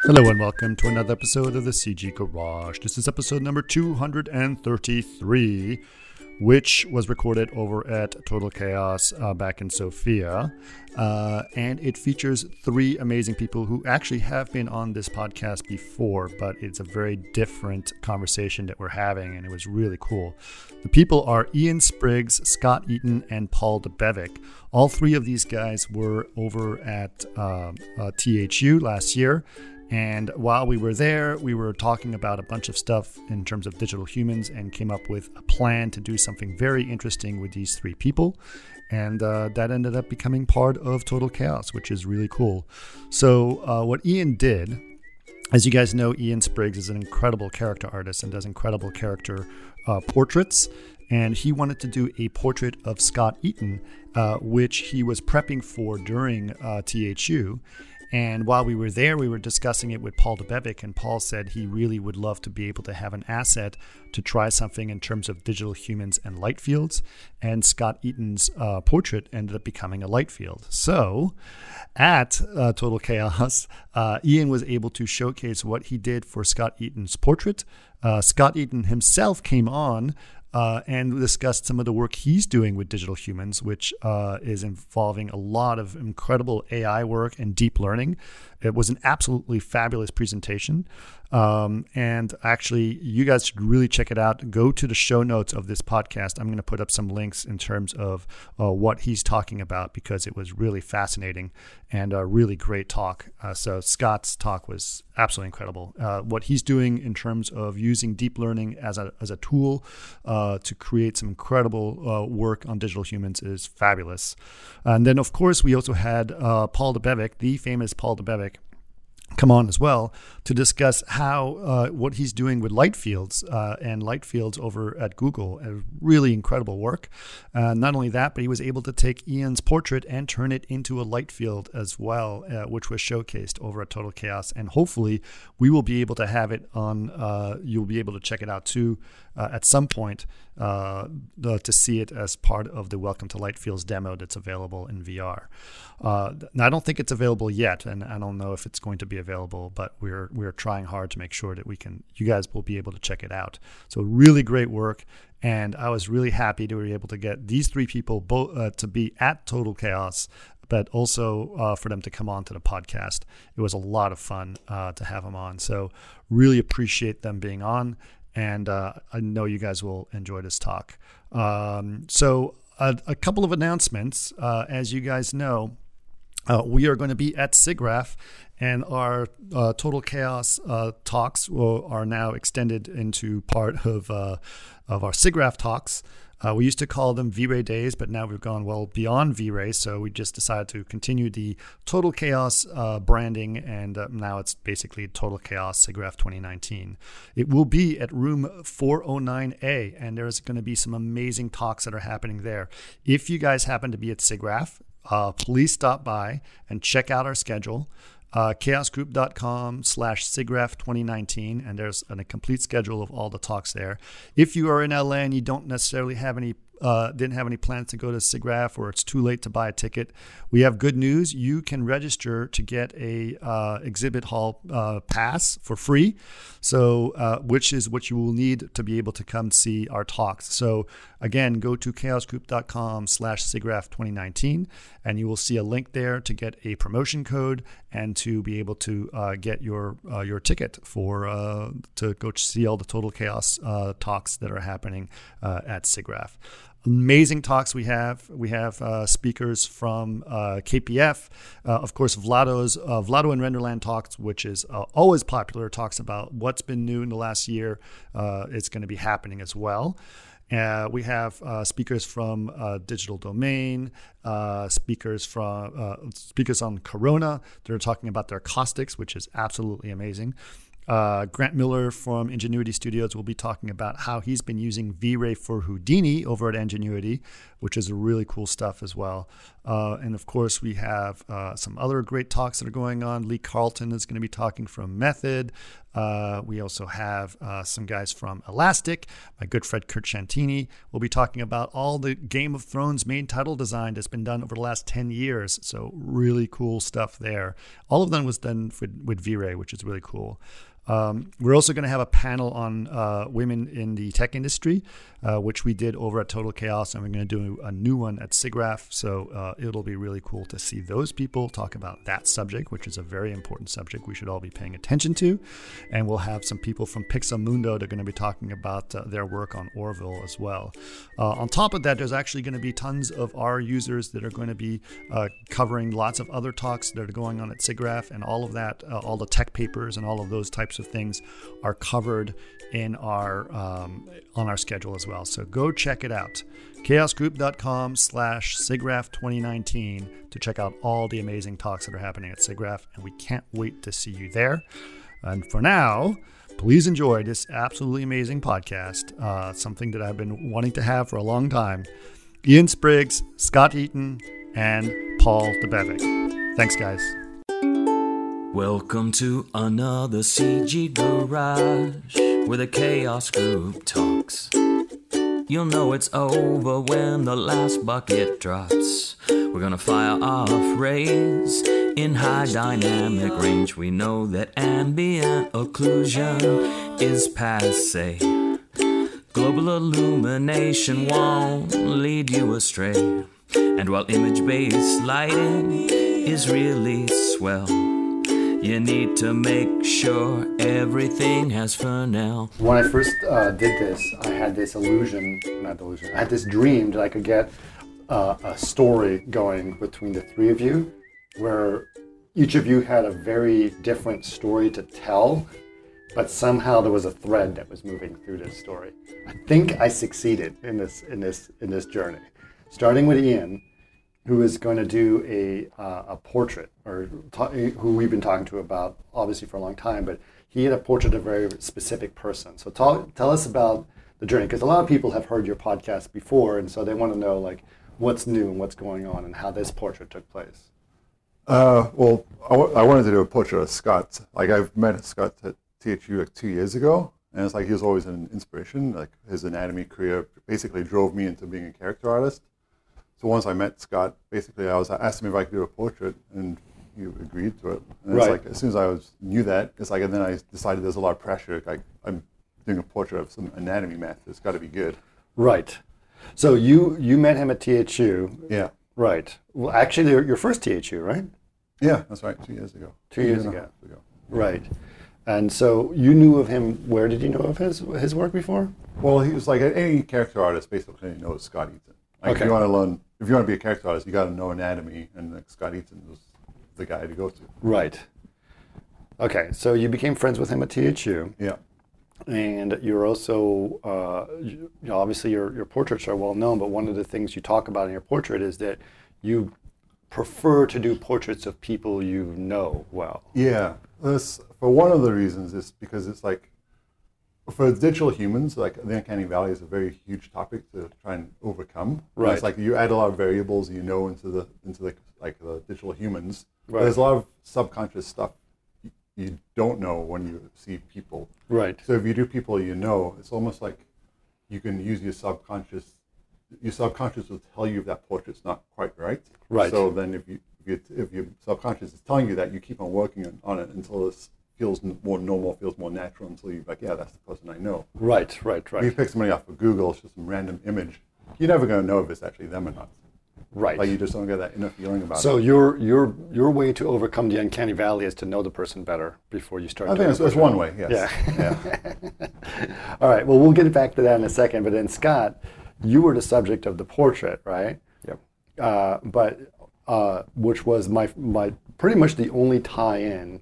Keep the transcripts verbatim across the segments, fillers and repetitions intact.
Hello and welcome to another episode of the C G Garage. This is episode number two hundred thirty-three, which was recorded over at Total Chaos uh, back in Sofia. Uh, and it features three amazing people who actually have been on this podcast before, but it's a very different conversation that we're having, and it was really cool. The people are Ian Spriggs, Scott Eaton, and Paul Debevec. All three of these guys were over at uh, uh, T H U last year. And while we were there, we were talking about a bunch of stuff in terms of digital humans and came up with a plan to do something very interesting with these three people. And uh, that ended up becoming part of Total Chaos, which is really cool. So uh, what Ian did, as you guys know, Ian Spriggs is an incredible character artist and does incredible character uh, portraits. And he wanted to do a portrait of Scott Eaton, uh, which he was prepping for during uh, T H U. And while we were there, we were discussing it with Paul Debevec, and Paul said he really would love to be able to have an asset to try something in terms of digital humans and light fields. And Scott Eaton's uh, portrait ended up becoming a light field. So at uh, Total Chaos, uh, Ian was able to showcase what he did for Scott Eaton's portrait. Uh, Scott Eaton himself came on Uh, and discussed some of the work he's doing with digital humans, which uh, is involving a lot of incredible A I work and deep learning. It was an absolutely fabulous presentation. Um, and actually, you guys should really check it out. Go to the show notes of this podcast. I'm going to put up some links in terms of uh, what he's talking about, because it was really fascinating and a really great talk. Uh, so Scott's talk was absolutely incredible. Uh, what he's doing in terms of using deep learning as a, as a tool uh, to create some incredible uh, work on digital humans is fabulous. And then, of course, we also had uh, Paul Debevec, the famous Paul Debevec, come on as well to discuss how uh, what he's doing with light fields uh, and light fields over at Google. A really incredible work. Uh, not only that, but he was able to take Ian's portrait and turn it into a light field as well, uh, which was showcased over at Total Chaos. And hopefully we will be able to have it on, uh, you'll be able to check it out too uh, at some point uh, the, to see it as part of the Welcome to Light Fields demo that's available in V R. Uh, now, I don't think it's available yet, and I don't know if it's going to be available, but we're we're trying hard to make sure that we can. You guys will be able to check it out. So really great work, and I was really happy to be able to get these three people both uh, to be at Total Chaos, but also uh, for them to come on to the podcast. It was a lot of fun uh, to have them on. So really appreciate them being on, and uh, I know you guys will enjoy this talk. Um, so a, a couple of announcements, uh, as you guys know. Uh, we are going to be at SIGGRAPH, and our uh, Total Chaos uh, talks will, are now extended into part of uh, of our SIGGRAPH talks. Uh, we used to call them V-Ray Days, but now we've gone well beyond V-Ray, so we just decided to continue the Total Chaos uh, branding, and uh, now it's basically Total Chaos SIGGRAPH twenty nineteen. It will be at room four oh nine A, and there's going to be some amazing talks that are happening there. If you guys happen to be at SIGGRAPH, Uh, please stop by and check out our schedule, uh, chaosgroup.com slash SIGGRAPH 2019, and there's a complete schedule of all the talks there. If you are in L A and you don't necessarily have any Uh, didn't have any plans to go to SIGGRAPH, or it's too late to buy a ticket, we have good news. You can register to get a uh, exhibit hall uh, pass for free, so uh, which is what you will need to be able to come see our talks. So again, go to chaosgroup.com slash SIGGRAPH 2019, and you will see a link there to get a promotion code and to be able to uh, get your uh, your ticket for uh, to go see all the Total Chaos uh, talks that are happening uh, at SIGGRAPH. Amazing talks we have. We have uh, speakers from uh, K P F, uh, of course, Vlado's uh, Vlado and Renderland talks, which is uh, always popular. Talks about what's been new in the last year. Uh, it's going to be happening as well. Uh, we have uh, speakers from uh, Digital Domain, uh, speakers from uh, speakers on Corona. They're talking about their caustics, which is absolutely amazing. Uh, Grant Miller from Ingenuity Studios will be talking about how he's been using V-Ray for Houdini over at Ingenuity, which is really cool stuff as well. Uh, and of course, we have uh, some other great talks that are going on. Lee Carlton is going to be talking from Method. Uh, we also have uh, some guys from Elastic. My good friend Kurt Chantini will be talking about all the Game of Thrones main title design that's been done over the last ten years. So really cool stuff there. All of them was done with, with V-Ray, which is really cool. Um, we're also going to have a panel on uh, women in the tech industry, uh, which we did over at Total Chaos, and we're going to do a new one at SIGGRAPH. So uh, it'll be really cool to see those people talk about that subject, which is a very important subject we should all be paying attention to. And we'll have some people from Pixamundo that are going to be talking about uh, their work on Orville as well. Uh, on top of that, there's actually going to be tons of our users that are going to be uh, covering lots of other talks that are going on at SIGGRAPH, and all of that, uh, all the tech papers and all of those types of things are covered in our um, on our schedule as well. So go check it out. chaosgroup.com slash SIGGRAPH 2019 to check out all the amazing talks that are happening at SIGGRAPH, and we can't wait to see you there. And for now, please enjoy this absolutely amazing podcast, uh, something that I've been wanting to have for a long time. Ian Spriggs, Scott Eaton, and Paul DeBevick. Thanks, guys. Welcome to another C G Garage, where the Chaos Group talks. You'll know it's over when the last bucket drops. We're gonna fire off rays in high dynamic range. We know that ambient occlusion is passe. Global illumination won't lead you astray. And while image-based lighting is really swell, you need to make sure everything has Fresnel. When I first uh, did this, I had this illusion, not illusion, I had this dream that I could get uh, a story going between the three of you, where each of you had a very different story to tell, but somehow there was a thread that was moving through this story. I think I succeeded in this in this in this journey, starting with Ian, who is going to do a uh, a portrait, or ta- who we've been talking to about obviously for a long time, but he had a portrait of a very specific person. So talk, tell us about the journey, because a lot of people have heard your podcast before, and so they want to know like what's new and what's going on and how this portrait took place. Uh, well, I, w- I wanted to do a portrait of Scott. Like, I've met Scott at T H U like two years ago, and it's like he was always an inspiration. Like, his anatomy career basically drove me into being a character artist. So once I met Scott, basically I was I asked him if I could do a portrait, and he agreed to it. And it's Right. like as soon as I was knew that, it's like, and then I decided there's a lot of pressure. Like, I'm doing a portrait of some anatomy math. It's got to be good. Right. So you you met him at T H U. Yeah. Right. Well, actually, your, your first T H U, right? Yeah, that's right. Two years ago. Two years and a ago. half ago. Right. And so you knew of him. Where did you know of his his work before? Well, he was like any character artist basically knows Scott Eaton. Like, Okay. if you want to learn, if you want to be a character artist, you got to know anatomy, and like, Scott Eaton was the guy to go to. Right. Okay. So you became friends with him at T H U, Yeah. and you're also uh, you, you know, obviously your your portraits are well known. But one of the things you talk about in your portrait is that you prefer to do portraits of people you know well. Yeah. This, for one of the reasons is because it's like, for digital humans, like the uncanny valley is a very huge topic to try and overcome. And Right. It's like you add a lot of variables you know into the into the like the digital humans. But Right. there's a lot of subconscious stuff you, you don't know when you see people. Right. So if you do people you know, it's almost like you can use your subconscious. Your subconscious will tell you if that portrait's not quite right. Right. So then if you if, you, if your subconscious is telling you that, you keep on working on, on it until it feels n- more normal, feels more natural, until you're like, yeah, that's the person I know. Right. Right. If you Right. pick somebody off of Google, it's just some random image, you're never going to know if it's actually them or not. Right. Like, you just don't get that inner feeling about So it. your your your way to overcome the uncanny valley is to know the person better before you start. I doing think that's, the that's portrait. one way, yes. Yeah. Yeah. All right. Well, we'll get back to that in a second. But then, Scott, you were the subject of the portrait, right? Yep. Uh, but uh, which was my my pretty much the only tie-in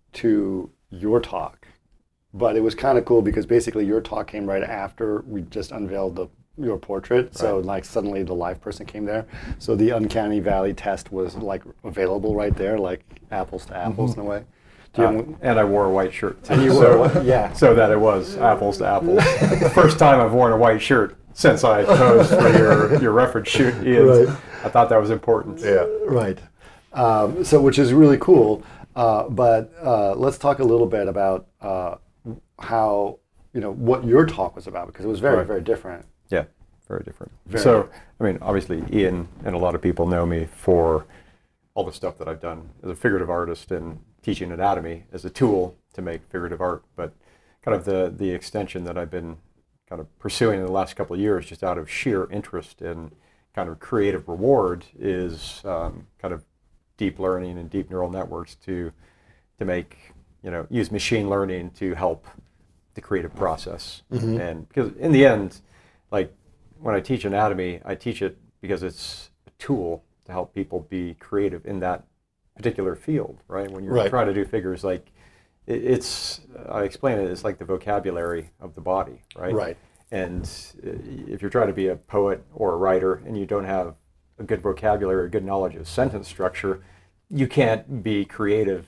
to your talk. But it was kind of cool because basically your talk came right after we just unveiled the your portrait. So Right. like suddenly the live person came there. So the uncanny valley test was like available right there, like apples to apples in a way. Do you Uh, have- and I wore a white shirt too. And you so, wore a- yeah. So that it was apples to apples. The first time I've worn a white shirt since I posed for your, your reference shoot, Ian. Right. I thought that was important. Yeah. Right. Um, so, which is really cool. Uh, but uh, let's talk a little bit about uh, how, you know, what your talk was about, because it was very, Right. very different. Yeah, very different. Very so, different. I mean, obviously, Ian and a lot of people know me for all the stuff that I've done as a figurative artist and teaching anatomy as a tool to make figurative art. But kind of the, the extension that I've been kind of pursuing in the last couple of years, just out of sheer interest in kind of creative reward, is um, kind of deep learning and deep neural networks to to make, you know, use machine learning to help the creative process. Mm-hmm. And because in the end, like when I teach anatomy, I teach it because it's a tool to help people be creative in that particular field, right? When you're Right. trying to do figures, like it, it's, I explain it, it's like the vocabulary of the body, right? Right. And uh, if you're trying to be a poet or a writer and you don't have a good vocabulary or good knowledge of sentence structure, you can't be creative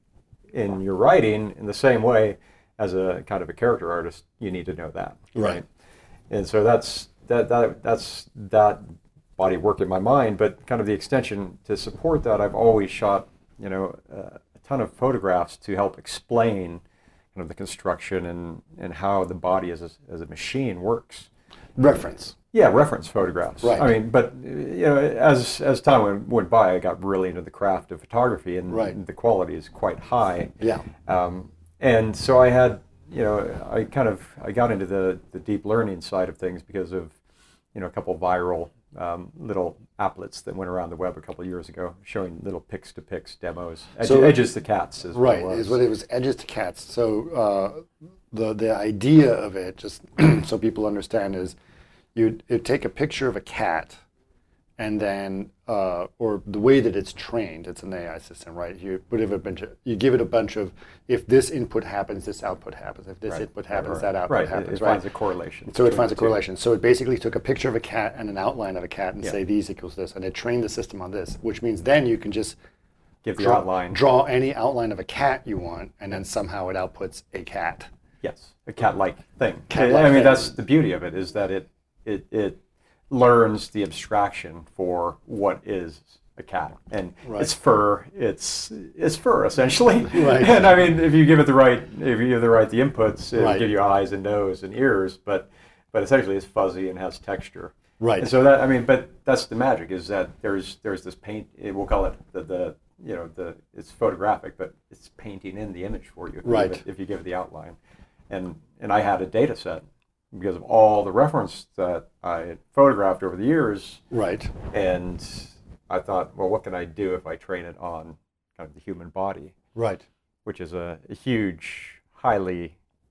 in your writing in the same way as a kind of a character artist. You need to know that, Right. And so that's that that that's that body of work in my mind. But kind of the extension to support that, I've always shot, you know, uh, a ton of photographs to help explain kind of the construction and and how the body as a, as a machine works. Reference. Yeah, reference photographs. Right. I mean, but you know, as as time went, went by, I got really into the craft of photography, and Right. the quality is quite high. Yeah. Um, and so I had, you know, I kind of I got into the the deep learning side of things because of, you know, a couple viral um, little applets that went around the web a couple of years ago, showing little pix to pix demos, Edge, So- edges to cats, is Right, what it was. is what it was, edges to cats. So uh, the the idea of it, just so people understand, is you'd, you'd take a picture of a cat, and then, uh, or the way that it's trained, it's an A I system, right? You put it a bunch of, you give it a bunch of, if this input happens, this output happens. If this Right. input happens, Right. that output right. happens, it, it right? finds a correlation. So it between finds a the two. correlation. So it basically took a picture of a cat and an outline of a cat and Yeah. say these equals this, and it trained the system on this, which means then you can just Give the draw, outline. draw any outline of a cat you want, and then somehow it outputs a cat. Yes, a cat-like thing. Cat-like I mean, thing. that's the beauty of it, is that it it it learns the abstraction for what is a cat, and Right. it's fur. It's it's fur essentially. Right. And I mean, if you give it the right, if you give the right the inputs, it'll Right. give you eyes and nose and ears. But but essentially, it's fuzzy and has texture. Right. And so that, I mean, but that's the magic, is that there's there's this paint. We'll call it the, the you know the it's photographic, but it's painting in the image for you. If you Right. give it- if you give it the outline, and and I had a data set because of all the reference that I had photographed over the years, Right. and I thought, well, what can I do if I train it on kind of the human body, Right. which is a, a huge, highly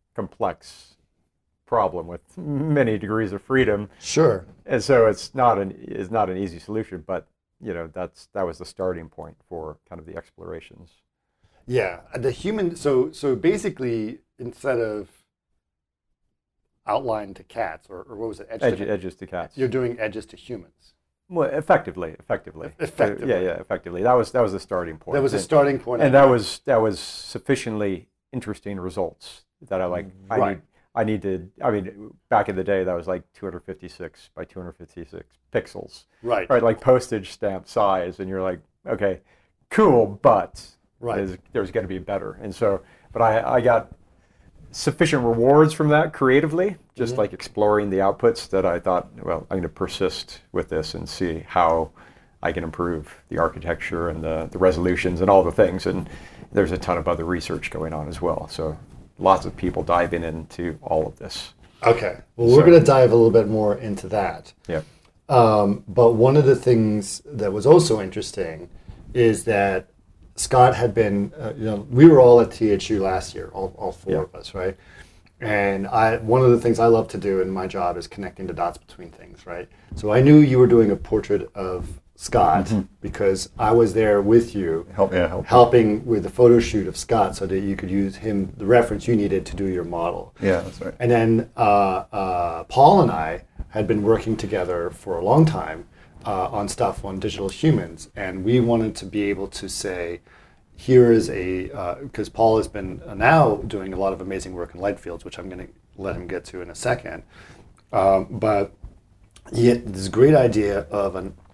complex problem with many degrees of freedom. Sure. And so it's not an it's not an easy solution, but you know that's that was the starting point for kind of the explorations. Yeah. The human. So so basically, instead of outline to cats, or, or what was it? Edge Edge, to, edges to cats. you're doing edges to humans. Well, effectively, effectively, Effectively. Uh, yeah, yeah, effectively. That was that was the starting point. That was a And- starting point. and that was that was sufficiently interesting results that I like. I Right. need I need to. I mean, back in the day, that was like two hundred fifty-six by two hundred fifty-six pixels, right. right? Like postage stamp size, and you're like, okay, cool, but Right. there's, there's going to be better. And so, but I I got sufficient rewards from that creatively, just Mm-hmm. like exploring the outputs, that I thought, well, I'm going to persist with this and see how I can improve the architecture and the, the resolutions and all the things. And there's a ton of other research going on as well. So lots of people diving into all of this. Okay. Well, we're So- going to dive a little bit more into that. Yeah. Um, but one of the things that was also interesting is that Scott had been, uh, you know, we were all at T H U last year, all, all four Yeah. of us, right? And I, one of the things I love to do in my job is connecting the dots between things, right? So I knew you were doing a portrait of Scott because I was there with you, Help, yeah, help. helping with the photo shoot of Scott so that you could use him, the reference you needed to do your model. Yeah, that's right. And then uh, uh, Paul and I had been working together for a long time uh, on stuff on digital humans, and we wanted to be able to say, here is a, because Paul has been now doing a lot of amazing work in light fields, which I'm going to let him get to in a second. Um, but he had this great idea of an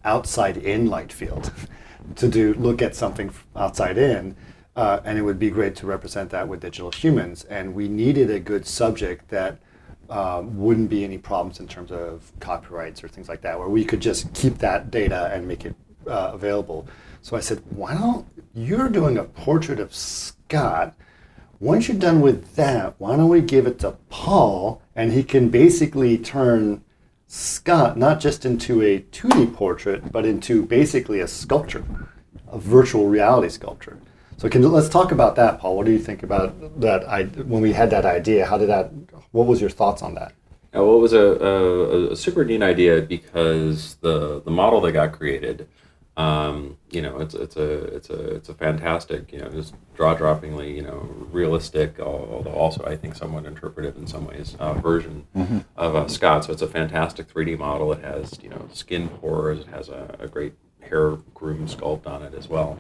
outside in light field to do look at something outside in. Uh, and it would be great to represent that with digital humans. And we needed a good subject that um, wouldn't be any problems in terms of copyrights or things like that, where we could just keep that data and make it uh, available. So I said, why don't, you're doing a portrait of Scott. Once you're done with that, why don't we give it to Paul, and he can basically turn Scott not just into a two D portrait, but into basically a sculpture, a virtual reality sculpture. So can, let's talk about that, Paul. What do you think about that? I, when we had that idea, how did that? What was your thoughts on that? Uh, well, it was a, a, a super neat idea because the the model that got created, um, you know, it's it's a it's a it's a fantastic, you know, just jaw-droppingly, you know, realistic, although also I think somewhat interpretive in some ways, uh, version mm-hmm. of uh, Scott. So it's a fantastic three D model. It has, you know, skin pores. It has a, a great hair groom sculpt on it as well.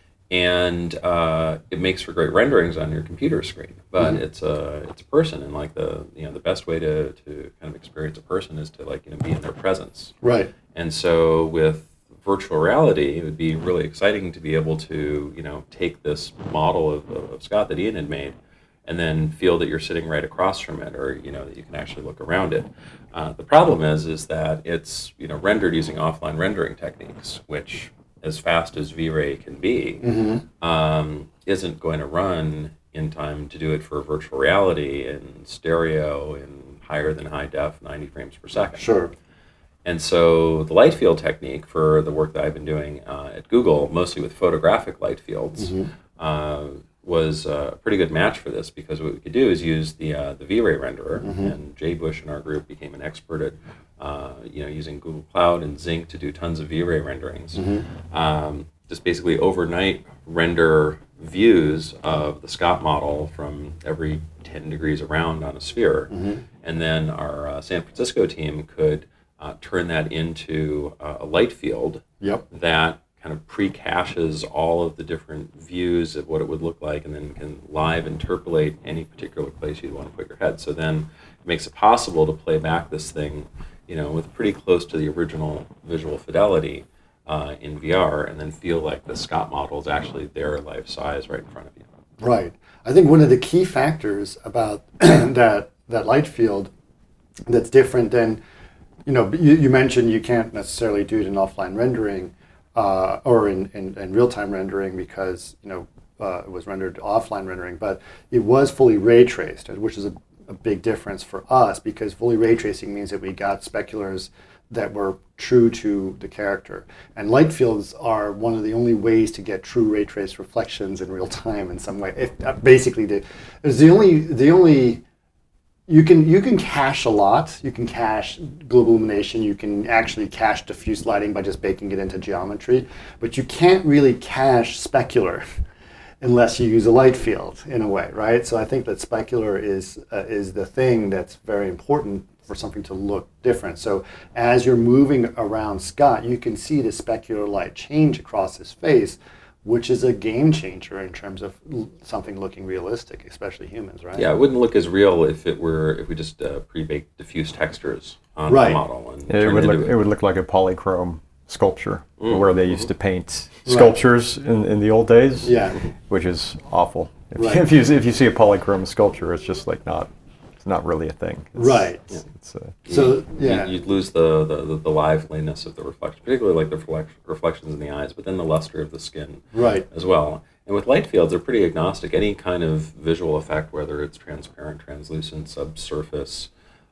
And uh, it makes for great renderings on your computer screen, but mm-hmm. it's a it's a person, and like the you know the best way to, to kind of experience a person is to like you know be in their presence. Right. And so with virtual reality, it would be really exciting to be able to you know take this model of, of Scott that Ian had made, and then feel that you're sitting right across from it, or you know that you can actually look around it. Uh, the problem is is that it's you know rendered using offline rendering techniques, which as fast as V-Ray can be, mm-hmm. um, isn't going to run in time to do it for virtual reality in stereo in higher than high def, ninety frames per second. Sure. And so the light field technique for the work that I've been doing uh, at Google, mostly with photographic light fields, mm-hmm. uh, was a pretty good match for this, because what we could do is use the uh, the V-Ray renderer, mm-hmm. and Jay Bush in our group became an expert at uh, you know using Google Cloud and Zync to do tons of V-Ray renderings. Mm-hmm. Um, just basically overnight render views of the Scott model from every ten degrees around on a sphere, mm-hmm. and then our uh, San Francisco team could uh, turn that into uh, a light field yep. that kind of pre-caches all of the different views of what it would look like, and then can live interpolate any particular place you'd want to put your head. So then it makes it possible to play back this thing, you know, with pretty close to the original visual fidelity uh, in V R, and then feel like the Scott model is actually their life size right in front of you. Right. I think one of the key factors about that that light field that's different than, you know, you, you mentioned you can't necessarily do it in offline rendering, Uh, or in, in, in real-time rendering, because you know uh, it was rendered offline rendering, but it was fully ray traced, which is a, a big difference for us, because fully ray tracing means that we got speculars that were true to the character, and light fields are one of the only ways to get true ray traced reflections in real time in some way. If, uh, basically, the, it's the only the only You can you can cache a lot. You can cache global illumination. You can actually cache diffuse lighting by just baking it into geometry. But you can't really cache specular unless you use a light field in a way, right? So I think that specular is uh, is the thing that's very important for something to look different. So as you're moving around Scott, you can see the specular light change across his face, which is a game changer in terms of l- something looking realistic, especially humans, right? Yeah, it wouldn't look as real if it were if we just uh, pre-baked diffuse textures on right. the model. And it would it look it. it would look like a polychrome sculpture, mm. where they used to paint right. sculptures in, in the old days. Yeah, which is awful. If, right. if you if you see a polychrome sculpture, it's just like not it's not really a thing. It's, right. It's, it's a, so yeah, you, you'd lose the, the, the liveliness of the reflection, particularly like the reflect, reflections in the eyes, but then the luster of the skin, right, as well. And with light fields, they're pretty agnostic. Any kind of visual effect, whether it's transparent, translucent, subsurface,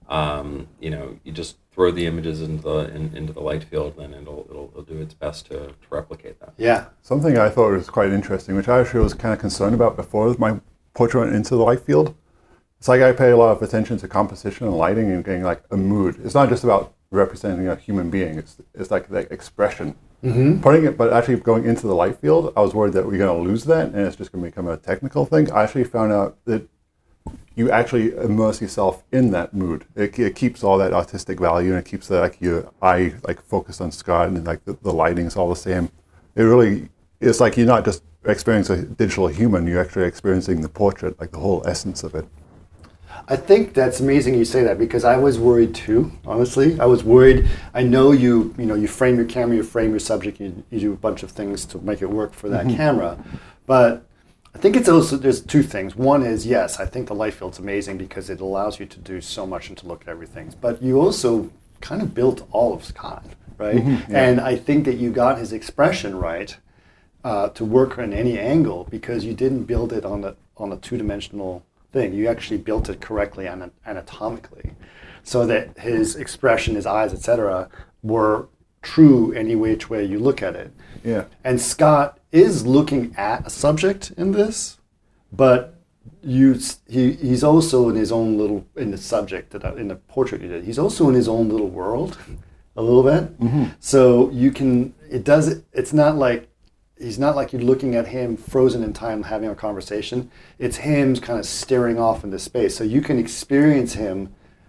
um, you know, you just throw the images into the in, into the light field, and it'll, it'll it'll do its best to, to replicate that. Yeah. Something I thought was quite interesting, which I actually was kind of concerned about before my portrait went into the light field. It's like I pay a lot of attention to composition and lighting and getting like a mood. It's not just about representing a human being. It's it's like the expression. Mm-hmm. Putting it, but actually going into the light field, I was worried that we're going to lose that, and it's just going to become a technical thing. I actually found out that you actually immerse yourself in that mood. It, it keeps all that artistic value, and it keeps the, like your eye like focused on Scott, and like the, the lighting's all the same. It really, it's like you're not just experiencing a digital human. You're actually experiencing the portrait, like the whole essence of it. I think that's amazing you say that, because I was worried too, honestly. I was worried. I know you, you know, you frame your camera, you frame your subject, you, you do a bunch of things to make it work for that mm-hmm. camera. But I think it's also, there's two things. One is, yes, I think the light field's amazing because it allows you to do so much and to look at everything. But you also kind of built all of Scott, right? Mm-hmm, yeah. And I think that you got his expression right uh, to work in any angle, because you didn't build it on a, on a two-dimensional thing. You actually built it correctly and anatomically, so that his expression, his eyes, et cetera, were true any which way you look at it. Yeah. And Scott is looking at a subject in this, but you he he's also in his own little, in the subject that I, in the portrait you did, he's also in his own little world, a little bit. Mm-hmm. So you can it does it's not like. He's not like you're looking at him frozen in time having a conversation. It's him kind of staring off into space. So you can experience him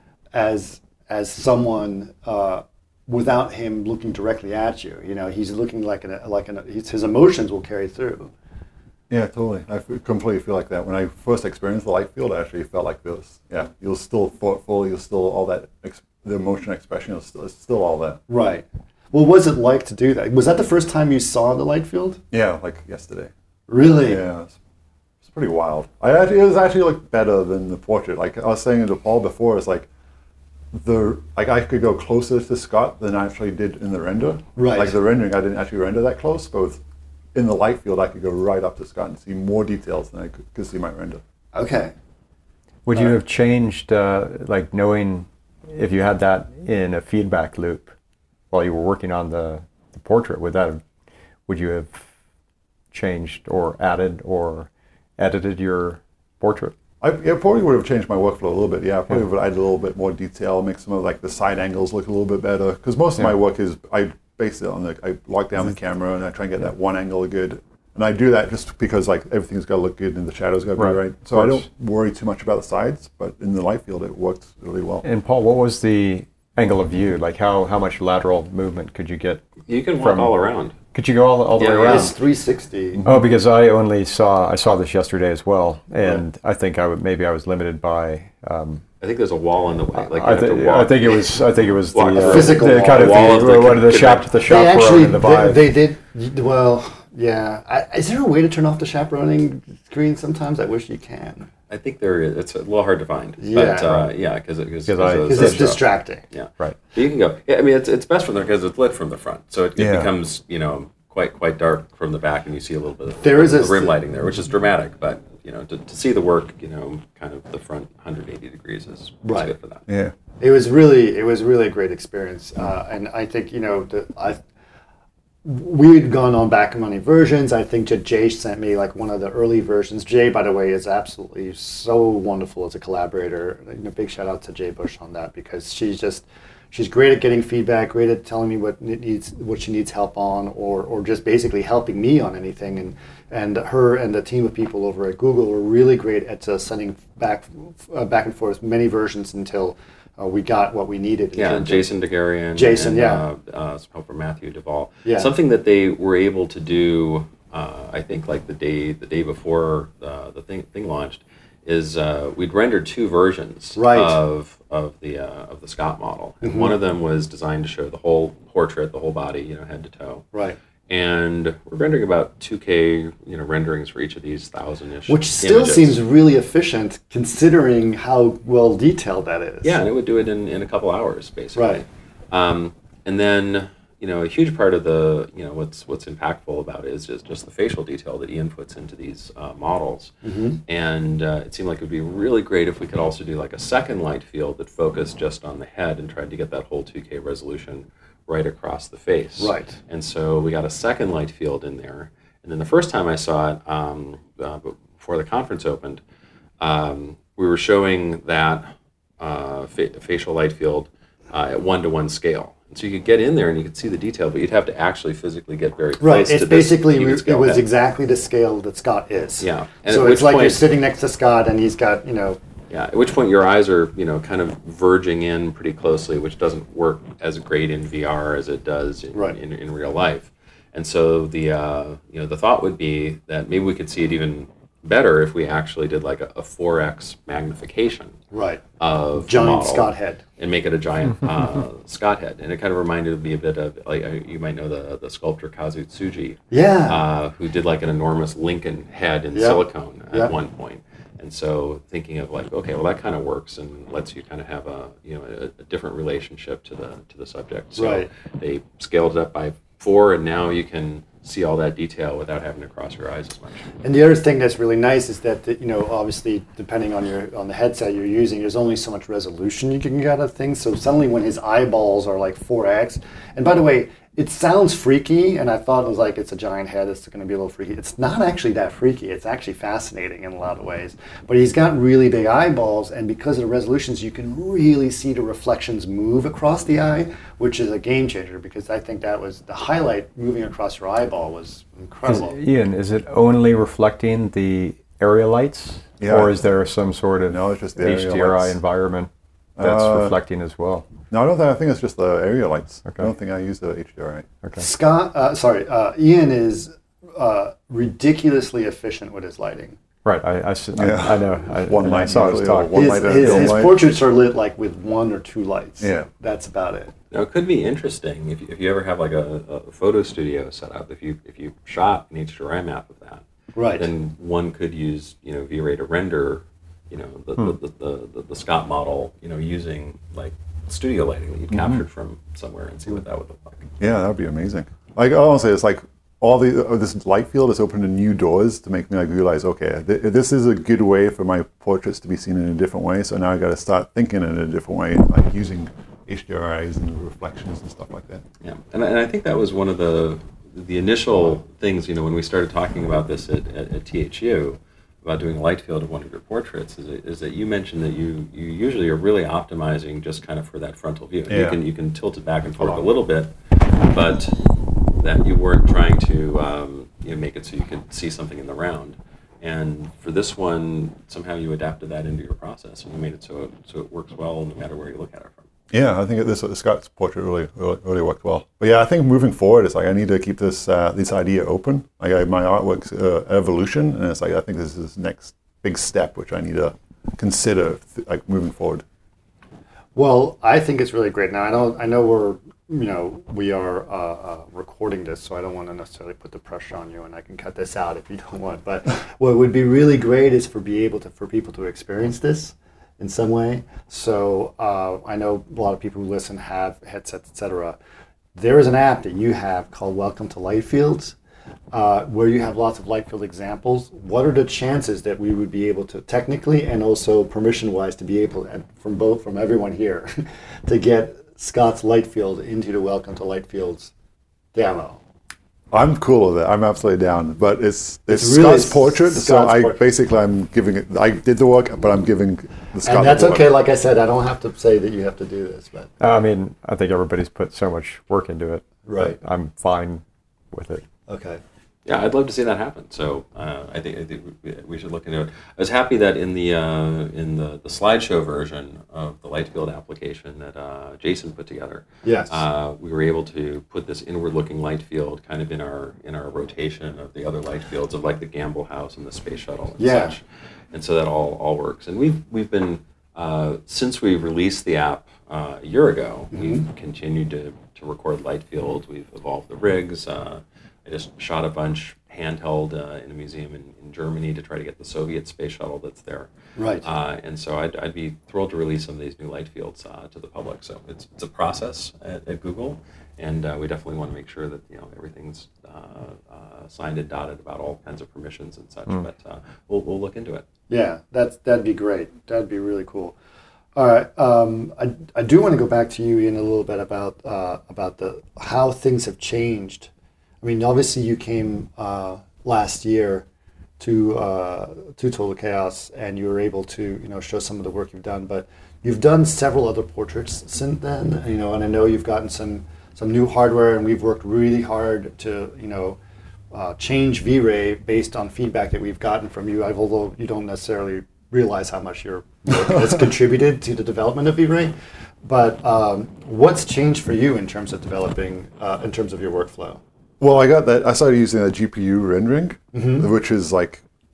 as as someone uh, without him looking directly at you. You know, he's looking like an like an his, his emotions will carry through. Yeah, totally. I completely feel like that. When I first experienced the light field, I actually felt like this. Yeah, you'll still thoughtful. You'll still all that ex- the emotion expression. It's still, it's still all that. Right. What was it like to do that? Was that the first time you saw the light field? Yeah, like yesterday. Really? Yeah, it's, it's pretty wild. I actually, it was actually like better than the portrait. Like I was saying to Paul before, it's like the like I could go closer to Scott than I actually did in the render. Right. Like the rendering, I didn't actually render that close, but with, in the light field, I could go right up to Scott and see more details than I could, could see my render. Okay. Would uh, you have changed, uh, like knowing if you had that in a feedback loop while you were working on the, the portrait, would that have, would you have changed or added or edited your portrait? I it probably would have changed my workflow a little bit. Yeah, I probably yeah. would add a little bit more detail, make some of like the side angles look a little bit better. Because most yeah. of my work is I base it on the I lock down the camera and I try and get that one angle good. And I do that just because like everything's got to look good and the shadows got to right. be right. So I don't worry too much about the sides, but in the light field it works really well. And Paul, what was the angle of view? Like how, how much lateral movement could you get? You can walk from, all around. Could you go all, all the yeah, way around? It's three sixty. Oh, because I only saw I saw this yesterday as well, and right. I think I would maybe I was limited by. Um, I think there's a wall in the way. Like you I, have th- to walk. I think it was. I think it was the a uh, physical the, wall. kind of wall the, of the what are the shop the They chaperone actually, and the vibe. they, they did, well, yeah. I, is there a way to turn off the chaperoning screen sometimes? I wish you can. I think there is. It's a little hard to find. Yeah, but, uh, right. yeah, because it, cause, Because it's distracting. Yeah, right. But you can go. Yeah, I mean, it's it's best from there because it's lit from the front, so it, it Yeah. becomes you know quite quite dark from the back, and you see a little bit of There the, is a the rim st- lighting there, which is dramatic. But you know, to, to see the work, you know, kind of the front one hundred eighty degrees is, is Right. good for that. Yeah. It was really, it was really a great experience, uh, and I think you know, the, I we had gone on back and many versions. I think that Jay sent me like one of the early versions. Jay, by the way, is absolutely so wonderful as a collaborator. You know, big shout out to Jay Bush on that because she's just she's great at getting feedback, great at telling me what it needs, what she needs help on, or or just basically helping me on anything. And and her and the team of people over at Google were really great at uh, sending back uh, back and forth many versions until uh, we got what we needed. in Yeah, terms of- Jason DeGarian. Jason, and, yeah. Uh, uh, some help from Matthew Duvall. Yeah. Something that they were able to do, uh, I think, like the day the day before uh, the thing thing launched, is uh, we'd rendered two versions Right. of of the uh, of the Scott model, and Mhm. one of them was designed to show the whole portrait, the whole body, you know, head to toe. Right. And we're rendering about two K, you know, renderings for each of these thousand-ish Which still images. seems really efficient considering how well detailed that is. Yeah, and it would do it in, in a couple hours, basically. Right. Um, and then, you know, a huge part of the, you know, what's what's impactful about it is just, just the facial detail that Ian puts into these uh, models. Mm-hmm. And uh, it seemed like it would be really great if we could also do like a second light field that focused just on the head and tried to get that whole two K resolution right across the face. Right. And so we got a second light field in there. And then the first time I saw it, um, uh, before the conference opened, um, we were showing that uh, fa- facial light field uh, at one-to-one scale. And so you could get in there and you could see the detail, but you'd have to actually physically get very close Right. to It's this basically, even it scale was head. exactly the scale that Scott is. Yeah. And so at it's which like you're point- sitting next to Scott and he's got, you know, Yeah, at which point your eyes are, you know, kind of verging in pretty closely, which doesn't work as great in V R as it does in, Right. in, in real life. And so the, uh, you know, the thought would be that maybe we could see it even better if we actually did like a, a four X magnification Right. of the Giant model Scott head. and make it a giant uh, Scott head. And it kind of reminded me a bit of, like, uh, you might know the the sculptor Kazu Tsuji, Yeah. uh, who did like an enormous Lincoln head in Yep. silicone at Yep. one point. And so thinking of like, okay, well that kind of works and lets you kind of have a you know a, a different relationship to the to the subject. So Right. they scaled it up by four, and now you can see all that detail without having to cross your eyes as much. And the other thing that's really nice is that, you know, obviously depending on your on the headset you're using, there's only so much resolution you can get out of things. So suddenly when his eyeballs are like four X, and by the way, it sounds freaky, and I thought it was like it's a giant head, it's going to be a little freaky. It's not actually that freaky. It's actually fascinating in a lot of ways. But he's got really big eyeballs, and because of the resolutions, you can really see the reflections move across the eye, which is a game changer, because I think that was the highlight. Moving across your eyeball was Is, incredible. Ian, is it only reflecting the area lights, Yeah. or is there some sort of No, it's just the area H D R I lights. environment that's Uh, reflecting as well? No, I don't think. I think it's just the area lights. Okay. I don't think I use the H D R I. Okay. Scott, uh, sorry, uh, Ian is uh, ridiculously efficient with his lighting. Right, I, I, s- I- Yeah. I know. I, One and I light saw his usually, talk. or one His, light, uh, his, film his light. portraits are lit like with one or two lights. Yeah. That's about it. Now it could be interesting if you, if you ever have like a, a photo studio set up. If you if you shot an H D R I map of that, Right. then one could use you know V-Ray to render you know the, Hmm. the, the, the, the, the Scott model you know using like studio lighting that you Mm-hmm. captured from somewhere and see what that would look like. Yeah, that would be amazing. Like honestly, it's like all the uh, this light field has opened new doors to make me like realize, okay, th- this is a good way for my portraits to be seen in a different way. So now I got to start thinking in a different way, like using H D R Is and reflections and stuff like that. Yeah, and, I- and I think that was one of the the initial things, you know, when we started talking about this at, at, at T H U, about doing a light field of one of your portraits, is, it, is that you mentioned that you, you usually are really optimizing just kind of for that frontal view. And You Yeah. can you can tilt it back and forth a little bit, but that you weren't trying to um, you know, make it so you could see something in the round. And for this one, somehow you adapted that into your process, and you made it so it, so it works well no matter where you look at it from. Yeah, I think this Scott's portrait really, really really worked well. But yeah, I think moving forward, it's like I need to keep this uh, this idea open. Like I, my artwork's uh, evolution, and it's like I think this is the next big step which I need to consider th- like moving forward. Well, I think it's really great. Now, I know, I know we're, you know, we are uh, uh, recording this, so I don't want to necessarily put the pressure on you, and I can cut this out if you don't want. But what would be really great is for be able to for people to experience this in some way. So uh, I know a lot of people who listen have headsets, et cetera. There is an app that you have called Welcome to Lightfields, uh, where you have lots of light field examples. What are the chances that we would be able to technically and also permission-wise to be able, and from both from everyone here, to get Scott's light field into the Welcome to Lightfields demo? I'm cool with it. I'm absolutely down. But it's it's, It's really Scott's portrait, so Scott's I portrait. basically I'm giving it. I did the work, but I'm giving the Scott. And that's the work. okay. Like I said, I don't have to say that you have to do this, but I mean, I think everybody's put so much work into it. Right. that I'm fine with it. okay. Yeah, I'd love to see that happen. So uh, I think, I think we- we should look into it. I was happy that in the uh, in the, the slideshow version of the Lightfield application that uh, Jason put together, Yes. uh, we were able to put this inward-looking light field kind of in our in our rotation of the other light fields of like the Gamble House and the space shuttle and Yeah. such. And so that all all works. And we've we've been uh, since we released the app uh, a year ago, we've continued to to record light fields. We've evolved the rigs. Uh, I just shot a bunch handheld uh, in a museum in, in Germany to try to get the Soviet space shuttle that's there. Right. Uh, and so I'd, I'd be thrilled to release some of these new light fields uh, to the public. So it's, it's a process at, at Google, and uh, we definitely want to make sure that you know everything's uh, uh, signed and dotted about all kinds of permissions and such. But uh, we'll, we'll look into it. Yeah, that's that'd be great. That'd be really cool. All right, um, I, I do want to go back to you, Ian, a little bit about uh, about the how things have changed. I mean, obviously, you came uh, last year to uh, to Total Chaos, and you were able to you know show some of the work you've done. But you've done several other portraits since then, you know, and I know you've gotten some some new hardware, and we've worked really hard to you know. Uh, change V-Ray based on feedback that we've gotten from you, I've, although you don't necessarily realize how much your work has contributed to the development of V-Ray. But um, what's changed for you in terms of developing, uh, in terms of your workflow? Well, I got that. I started using a G P U rendering, which is like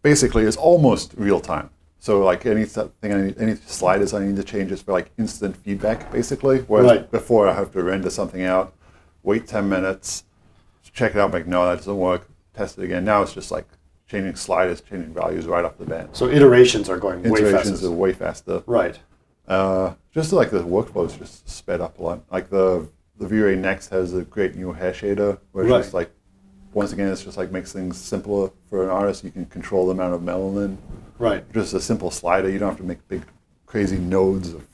basically it's almost real time. So like anything, I need, any sliders I need to change is for like instant feedback, basically. Whereas Right. before I have to render something out, wait ten minutes, check it out, like no, that doesn't work, test it again. Now it's just like changing sliders, changing values right off the bat. So iterations are going way Iterations faster. are way faster. Right. Uh, just like the workflow is just sped up a lot. Like the the V-Ray Next has a great new hair shader, where it's Right. just like, once again, it's just like makes things simpler for an artist. You can control the amount of melanin. Right. Just a simple slider. You don't have to make big, crazy nodes of.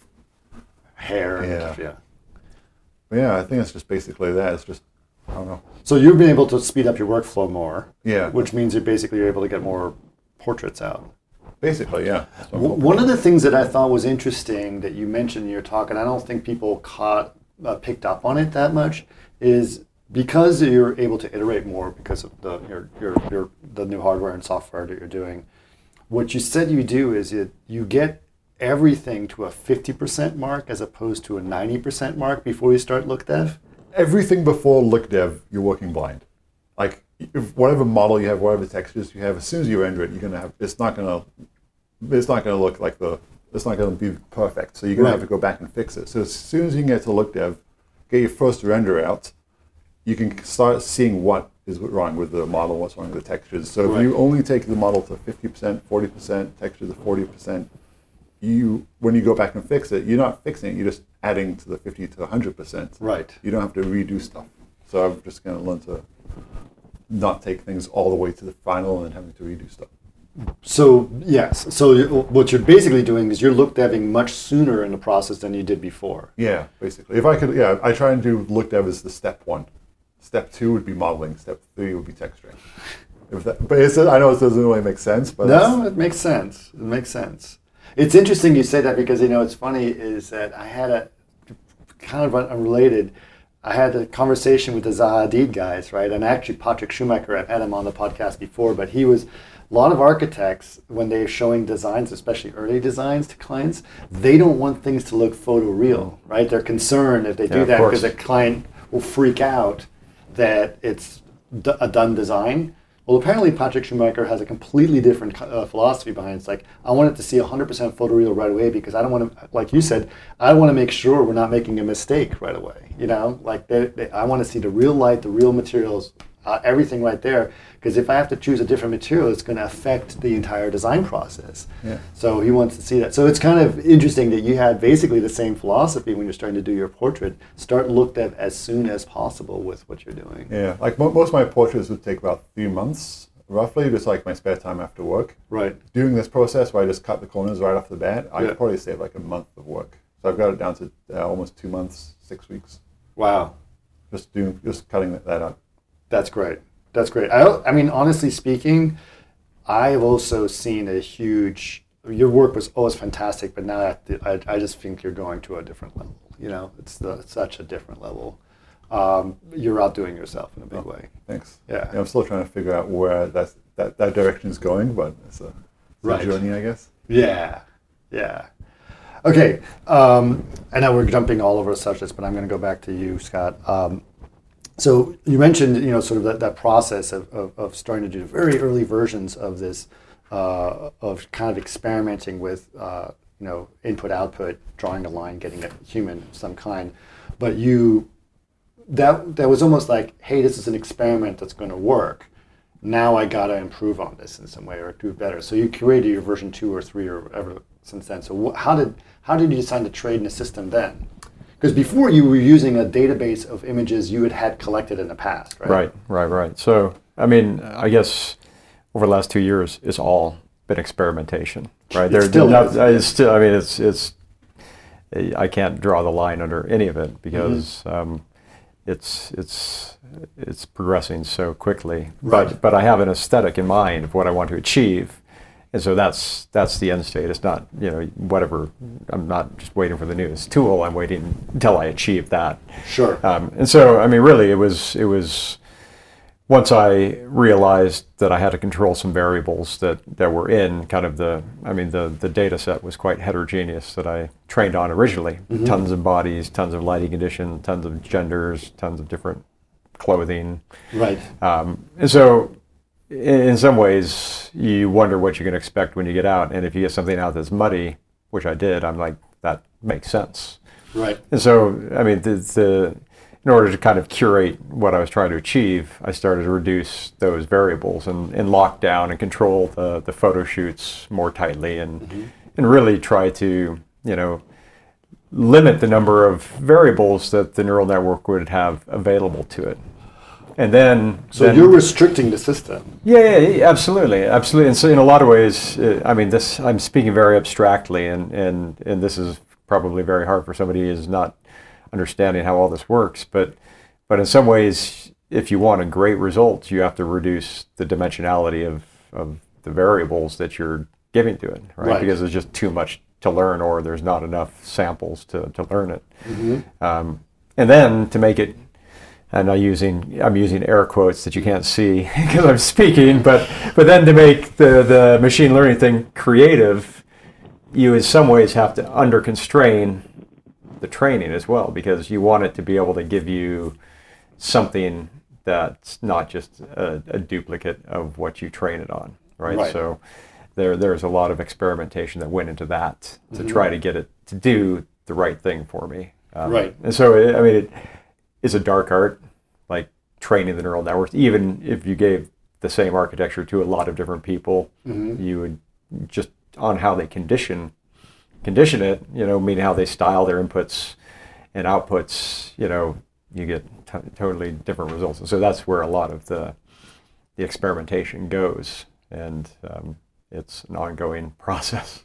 Hair. and- Yeah. yeah. But yeah, I think it's just basically that. It's just, I don't know. So you've been able to speed up your workflow more. Yeah. Which means you basically you're able to get more portraits out. Basically, yeah. That's what I'm W- hoping. One of the things that I thought was interesting that you mentioned in your talk, and I don't think people caught uh, picked up on it that much, is because you're able to iterate more because of the your, your, your the new hardware and software that you're doing. What you said you do is it, you get everything to a fifty percent mark as opposed to a ninety percent mark before you start look dev. Everything before look dev, you're working blind. Like if whatever model you have, whatever textures you have, as soon as you render it, you're gonna have. It's not gonna. It's not gonna look like the. It's not gonna be perfect. So you're gonna Right. have to go back and fix it. So as soon as you can get to look dev, get your first render out, you can start seeing what is wrong with the model, what's wrong with the textures. So Right. if you only take the model to fifty percent, forty percent, texture to forty percent, you when you go back and fix it, you're not fixing it. You're just adding to the fifty to one hundred percent. Right. You don't have to redo stuff. So I'm just going to learn to not take things all the way to the final and having to redo stuff. So yes, so you- what you're basically doing is you're look deving much sooner in the process than you did before. Yeah, basically. If I could, yeah, I try and do look dev as the step one. Step two would be modeling. Step three would be texturing. If that, but it's, I know it doesn't really make sense, but No, it makes sense. It makes sense. It's interesting you say that because, you know, it's funny is that I had a kind of unrelated, I had a conversation with the Zaha Hadid guys, right? And actually Patrick Schumacher, I've had him on the podcast before, but he was, a lot of architects, when they're showing designs, especially early designs to clients, they don't want things to look photoreal, right? They're concerned if they do Yeah, of that course. because the client will freak out that it's d- a done design. Well, apparently Patrick Schumacher has a completely different uh, philosophy behind it. It's like, I want it to see one hundred percent photoreal right away because I don't want to, like you said, I want to make sure we're not making a mistake right away. You know, like they, they, I want to see the real light, the real materials, uh, everything right there. Because if I have to choose a different material, it's going to affect the entire design process. Yeah. So he wants to see that. So it's kind of interesting that you had basically the same philosophy when you're starting to do your portrait. Start looked at as soon as possible with what you're doing. yeah, like mo- most of my portraits would take about three months, roughly, just like my spare time after work. Right. Doing this process where I just cut the corners right off the bat, I Yeah. could probably save like a month of work. So I've got it down to uh, almost two months, six weeks, Wow. just doing, just cutting that, that up. That's great. That's great. I, I mean, honestly speaking, I've also seen a huge. Your work was always fantastic, but now I, I, I just think you're going to a different level. You know, it's the, such a different level. Um, you're outdoing yourself in a big way. Thanks. Yeah. I'm still trying to figure out where that's, that that direction is going, but it's a, it's Right. a journey, I guess. Yeah, yeah. Okay, um, I know we're jumping all over subjects, but I'm going to go back to you, Scott. Um, so you mentioned, you know, sort of that, that process of, of, of starting to do very early versions of this, uh, of kind of experimenting with, uh, you know, input output, drawing a line, getting a human of some kind. But you, that that was almost like, hey, this is an experiment that's going to work. Now I got to improve on this in some way or do better. So you created your version two or three or whatever since then. So wh- how did how did you decide to trade in a system then? Because before you were using a database of images you had had collected in the past, right? Right, right, right. So, I mean, I guess over the last two years, it's all been experimentation, right? It still not- is. It's still. I mean, it's it's. I can't draw the line under any of it because Mm-hmm. um, it's it's it's progressing so quickly. Right. But but I have an aesthetic in mind of what I want to achieve, and so that's that's the end state. It's not, you know, whatever. I'm not just waiting for the newest tool. I'm waiting until I achieve that. Sure. Um, and so, I mean, really, it was it was once I realized that I had to control some variables that, that were in kind of the, I mean, the, the data set was quite heterogeneous that I trained on originally. Mm-hmm. Tons of bodies, tons of lighting conditions, tons of genders, tons of different clothing. Right. Um, and so in, in some ways, you wonder what you're going to expect when you get out. And if you get something out that's muddy, which I did, I'm like, that makes sense. Right. And so, I mean, the, the in order to kind of curate what I was trying to achieve, I started to reduce those variables and, and lock down and control the, the photo shoots more tightly and mm-hmm. and really try to, you know, limit the number of variables that the neural network would have available to it. And then... So then, you're restricting the system. Yeah, yeah, yeah, absolutely, absolutely. And so in a lot of ways, uh, I mean, this I'm speaking very abstractly, and, and, and this is probably very hard for somebody who is not understanding how all this works. But but in some ways, if you want a great result, you have to reduce the dimensionality of, of the variables that you're giving to it, right? Right. Because there's just too much to learn, or there's not enough samples to, to learn it. Mm-hmm. Um, and then to make it, and I'm using I'm using air quotes that you can't see because I'm speaking, but but then to make the, the machine learning thing creative, you in some ways have to under constrain the training as well, because you want it to be able to give you something that's not just a, a duplicate of what you train it on, right? Right. So there there's a lot of experimentation that went into that to Mm-hmm. try to get it to do the right thing for me. Um, Right. And so, I mean, it is a dark art, like training the neural networks. Even if you gave the same architecture to a lot of different people, Mm-hmm. you would just on how they condition condition it, you know, meaning how they style their inputs and outputs, you know, you get t- totally different results. And so that's where a lot of the the experimentation goes, and um, it's an ongoing process.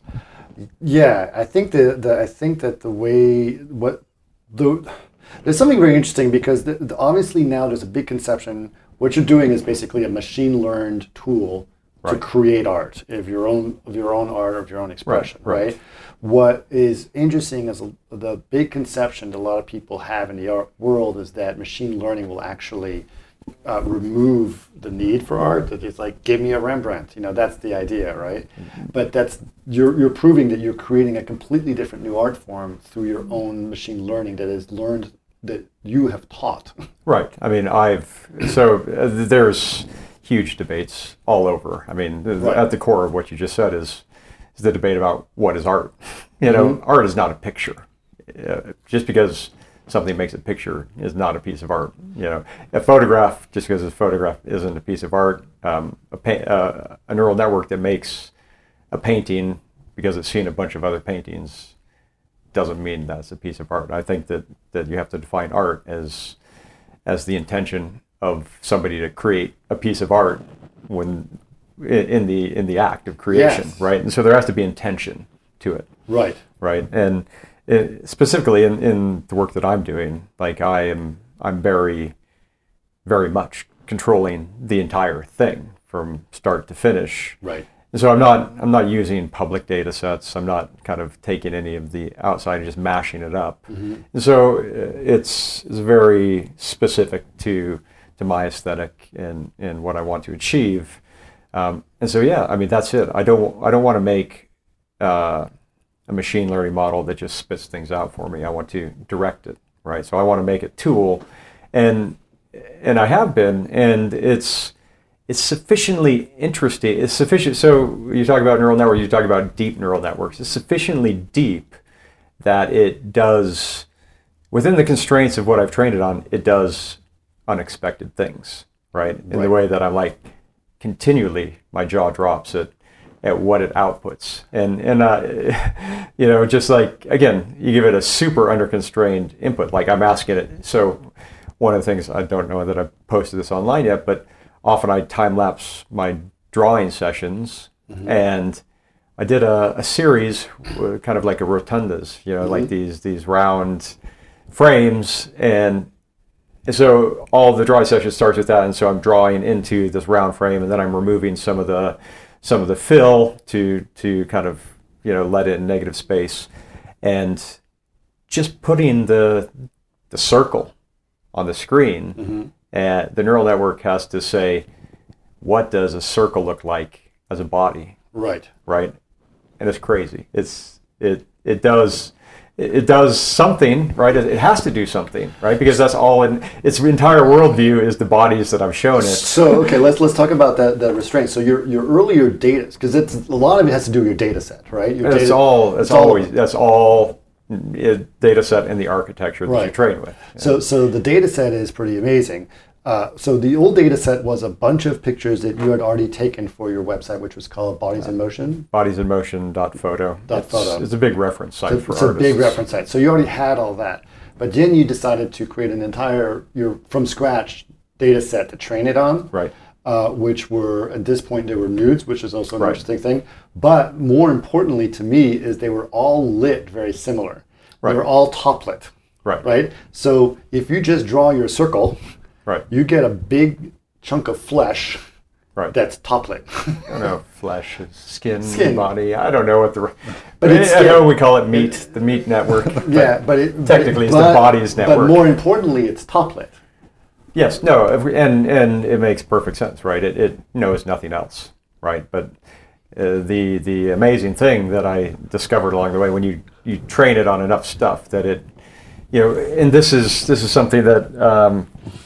Yeah, I think the, the I think that the way what the there's something very interesting, because the, the, obviously now there's a big conception. What you're doing is basically a machine learned tool to Right. create art of your own of your own art of your own expression, Right, right. right? What is interesting is a, the big conception that a lot of people have in the art world is that machine learning will actually uh, remove the need for art. That it's like, give me a Rembrandt, you know, that's the idea, right? Mm-hmm. But that's you're you're proving that you're creating a completely different new art form through your own machine learning that is learned, that you have taught. Right. I mean, I've so uh, there's huge debates all over. I mean, th- Right. at the core of what you just said is is the debate about what is art. You know, Mhm. art is not a picture. Uh, just because something makes a picture is not a piece of art. You know, a photograph, just because it's a photograph, isn't a piece of art. Um, a, pa- uh, a neural network that makes a painting because it's seen a bunch of other paintings doesn't mean that's a piece of art. I think that, that you have to define art as as the intention of somebody to create a piece of art when in, in the in the act of creation, Yes. right? And so there has to be intention to it, Right. right? And it, specifically in, in the work that I'm doing, like I am I'm very very much controlling the entire thing from start to finish. Right. And so I'm not I'm not using public data sets. I'm not kind of taking any of the outside and just mashing it up. Mm-hmm. And so uh, it's, it's very specific to to my aesthetic and, and what I want to achieve. Um, and so yeah, I mean that's it. I don't I don't want to make uh, a machine learning model that just spits things out for me. I want to direct it, right? So I want to make a tool, and and I have been, and it's it's sufficiently interesting. It's sufficient. So you talk about neural networks, you talk about deep neural networks. It's sufficiently deep that it does, within the constraints of what I've trained it on, it does unexpected things, right? In Right. the way that I'm like, continually, my jaw drops at, at what it outputs. And, and uh, you know, just like, again, you give it a super under-constrained input, like I'm asking it. So one of the things, I don't know that I've posted this online yet, but often I time-lapse my drawing sessions, mm-hmm. and I did a, a series, uh, kind of like a rotundas, you know, mm-hmm. like these these round frames, and, and so all the drawing session starts with that, and so I'm drawing into this round frame, and then I'm removing some of the some of the fill to to kind of, you know, let in negative space, and just putting the the circle on the screen. Mm-hmm. And the neural network has to say, what does a circle look like as a body? Right. Right. And it's crazy. It's it it does. it, it does something, right? It, it has to do something, right? Because that's all in its entire worldview is the bodies that I've shown it. So okay, let's let's talk about that the restraints. So your your earlier data, because it's a lot of it has to do with your data set, right? Your It's data, all. It's, it's all- always. That's all. Data set and the architecture that you Right. train with. So, so the data set is pretty amazing. Uh, so the old data set was a bunch of pictures that you had already taken for your website, which was called Bodies in Motion. Bodiesinmotion.photo. Dot It's, photo. it's a big reference site It's, for it's a artists. big reference site. So you already had all that, but then you decided to create an entire, your from scratch data set to train it on. Right. Uh, which were at this point they were nudes, which is also an Right. interesting thing. But more importantly to me is they were all lit very similar. Right. They were all top lit. Right. Right. So if you just draw your circle, Right. you get a big chunk of flesh Right. that's top lit. I don't know, flesh, skin, Skin. body. I don't know what the. But But it's I skin. know we call it meat, the meat network. yeah, but it technically it's but, the body's But network. more importantly, it's top lit. Yes, no, if we- and and it makes perfect sense, right? It it knows nothing else, right? But uh, the the amazing thing that I discovered along the way when you you train it on enough stuff that it, you know, and this is this is something that um,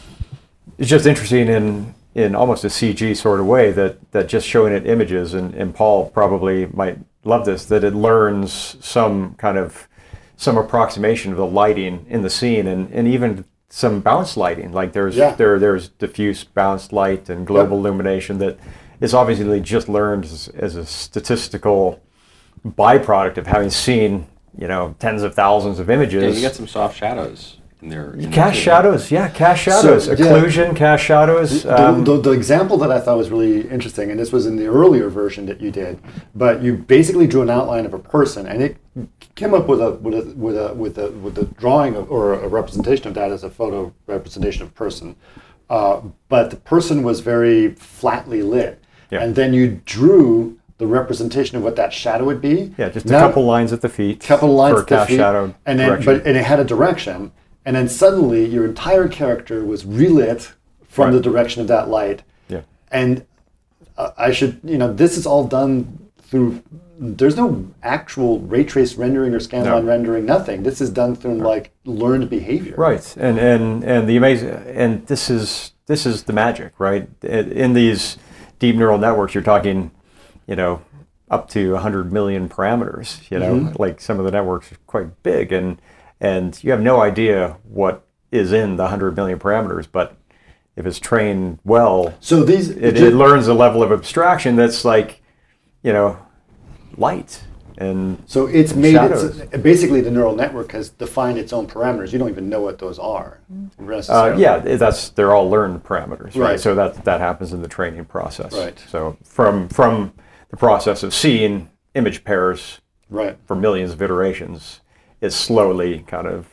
is just interesting in in almost a C G sort of way that that just showing it images and and Paul probably might love this, that it learns some kind of some approximation of the lighting in the scene and and even some bounce lighting, like there's Yeah. there there's diffuse bounce light and global Yep. illumination that is obviously just learned as, as a statistical byproduct of having seen, you know, tens of thousands of images. Yeah, you get some soft shadows in there. in Cast there. shadows, yeah, cast shadows, So, yeah. occlusion, cast shadows. The, Um, the, the example that I thought was really interesting, and this was in the earlier version that you did, but you basically drew an outline of a person, and it came up with a with a with a with a with a drawing of, or a representation of that as a photo representation of person. Uh, but the person was very flatly lit, Yeah. and then you drew the representation of what that shadow would be. yeah, just Now- a couple lines at the feet. couple lines for at the cast feet, shadow and then direction. but and it had a direction, and then suddenly your entire character was relit from Right. the direction of that light. Yeah. And uh, I should, you know, this is all done through. There's no actual ray trace rendering or scanline No. rendering. Nothing. This is done through like learned behavior. Right, and and and the amazing, and this is this is the magic, right? In in these deep neural networks, you're talking, you know, up to one hundred million parameters. You know, Mm-hmm. like some of the networks are quite big, and and you have no idea what is in the one hundred million parameters, but if it's trained well, So these it, ju- it learns a level of abstraction that's like, you know, light and So it's made shadows. its, basically the neural network has defined its own parameters. You don't even know what those are. Uh, necessarily. yeah, that's they're all learned parameters, right? Right. So that that happens in the training process. Right. So from from the process of seeing image pairs Right. for millions of iterations, it's slowly kind of,